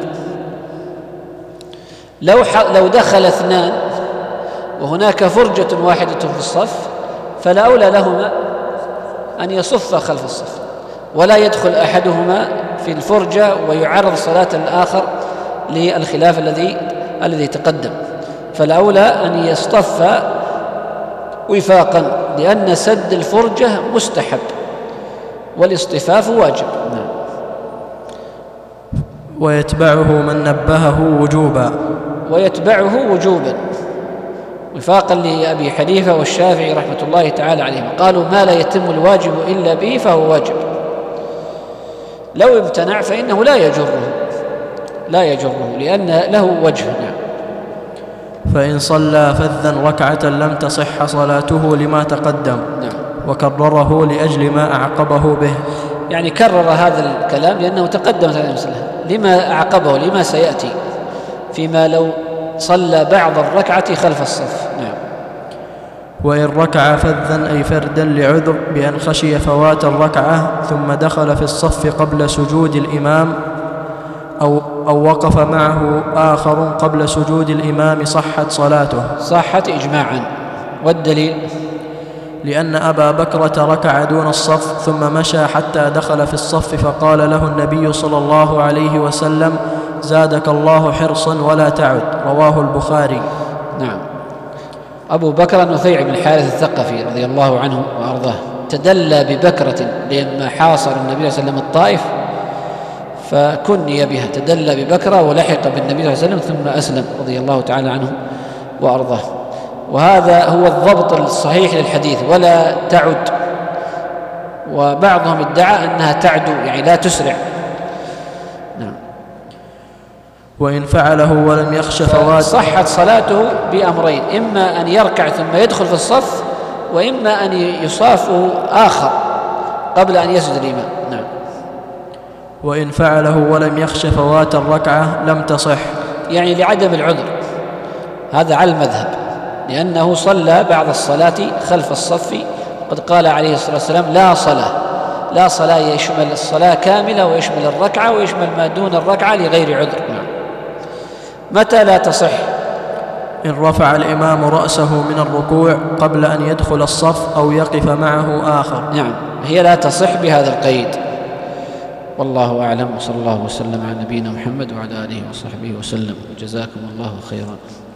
لو لو دخل اثنان وهناك فرجة واحدة في الصف فالأولى لهما أن يصف خلف الصف، ولا يدخل أحدهما في الفرجة ويعرض صلاة الآخر للخلاف الذي الذي تقدم. فالأولى أن يصطف وفاقا، لأن سد الفرجة مستحب والاصطفاف واجب. نعم. ويتبعه من نبهه وجوبا، ويتبعه وجوبا وفاقا لأبي حنيفة والشافعي رحمة الله تعالى عليهم. قالوا ما لا يتم الواجب إلا به فهو واجب، لو امتنع فإنه لا يجره لا يجره لأن له وجه. نعم. فإن صلى فذا ركعة لم تصح صلاته لما تقدم. نعم. وكرره لأجل ما أعقبه به، يعني كرر هذا الكلام لأنه تقدم لما أعقبه لما سيأتي فيما لو صلى بعض الركعة خلف الصف. نعم. وإن ركع فذا أي فردا لعذر بأن خشي فوات الركعة ثم دخل في الصف قبل سجود الإمام أو, أو وقف معه آخر قبل سجود الإمام صحت صلاته. صحت إجماعا. والدليل لأن أبا بكرة ركع دون الصف ثم مشى حتى دخل في الصف فقال له النبي صلى الله عليه وسلم زادك الله حرصا ولا تعد. رواه البخاري. نعم. أبو بكر نفيع بن الحارث الثقفي رضي الله عنه وأرضاه تدلى ببكرة لما حاصر النبي صلى الله عليه وسلم الطائف فكني بها، تدلى ببكرة ولحق بالنبي صلى الله عليه وسلم ثم أسلم رضي الله تعالى عنه وأرضاه. وهذا هو الضبط الصحيح للحديث، ولا تعد وبعضهم ادعى أنها تعدو يعني لا تسرع. نعم. وإن فعله ولم يخش فوات صحت صلاته بأمرين: إما أن يركع ثم يدخل في الصف، وإما أن يصافه آخر قبل أن يسجد الإمام. نعم. وإن فعله ولم يخش فوات الركعة لم تصح، يعني لعدم العذر، هذا على المذهب، لأنه صلى بعض الصلاة خلف الصف، قد قال عليه الصلاة والسلام: لا صلاة لا صلاة يشمل الصلاة كاملة ويشمل الركعة ويشمل ما دون الركعة لغير عذر. نعم. متى لا تصح؟ إن رفع الإمام رأسه من الركوع قبل أن يدخل الصف أو يقف معه آخر. نعم، هي لا تصح بهذا القيد. والله أعلم، وصلى الله وسلم على نبينا محمد وعلى آله وصحبه وسلم. جزاكم الله خيرا.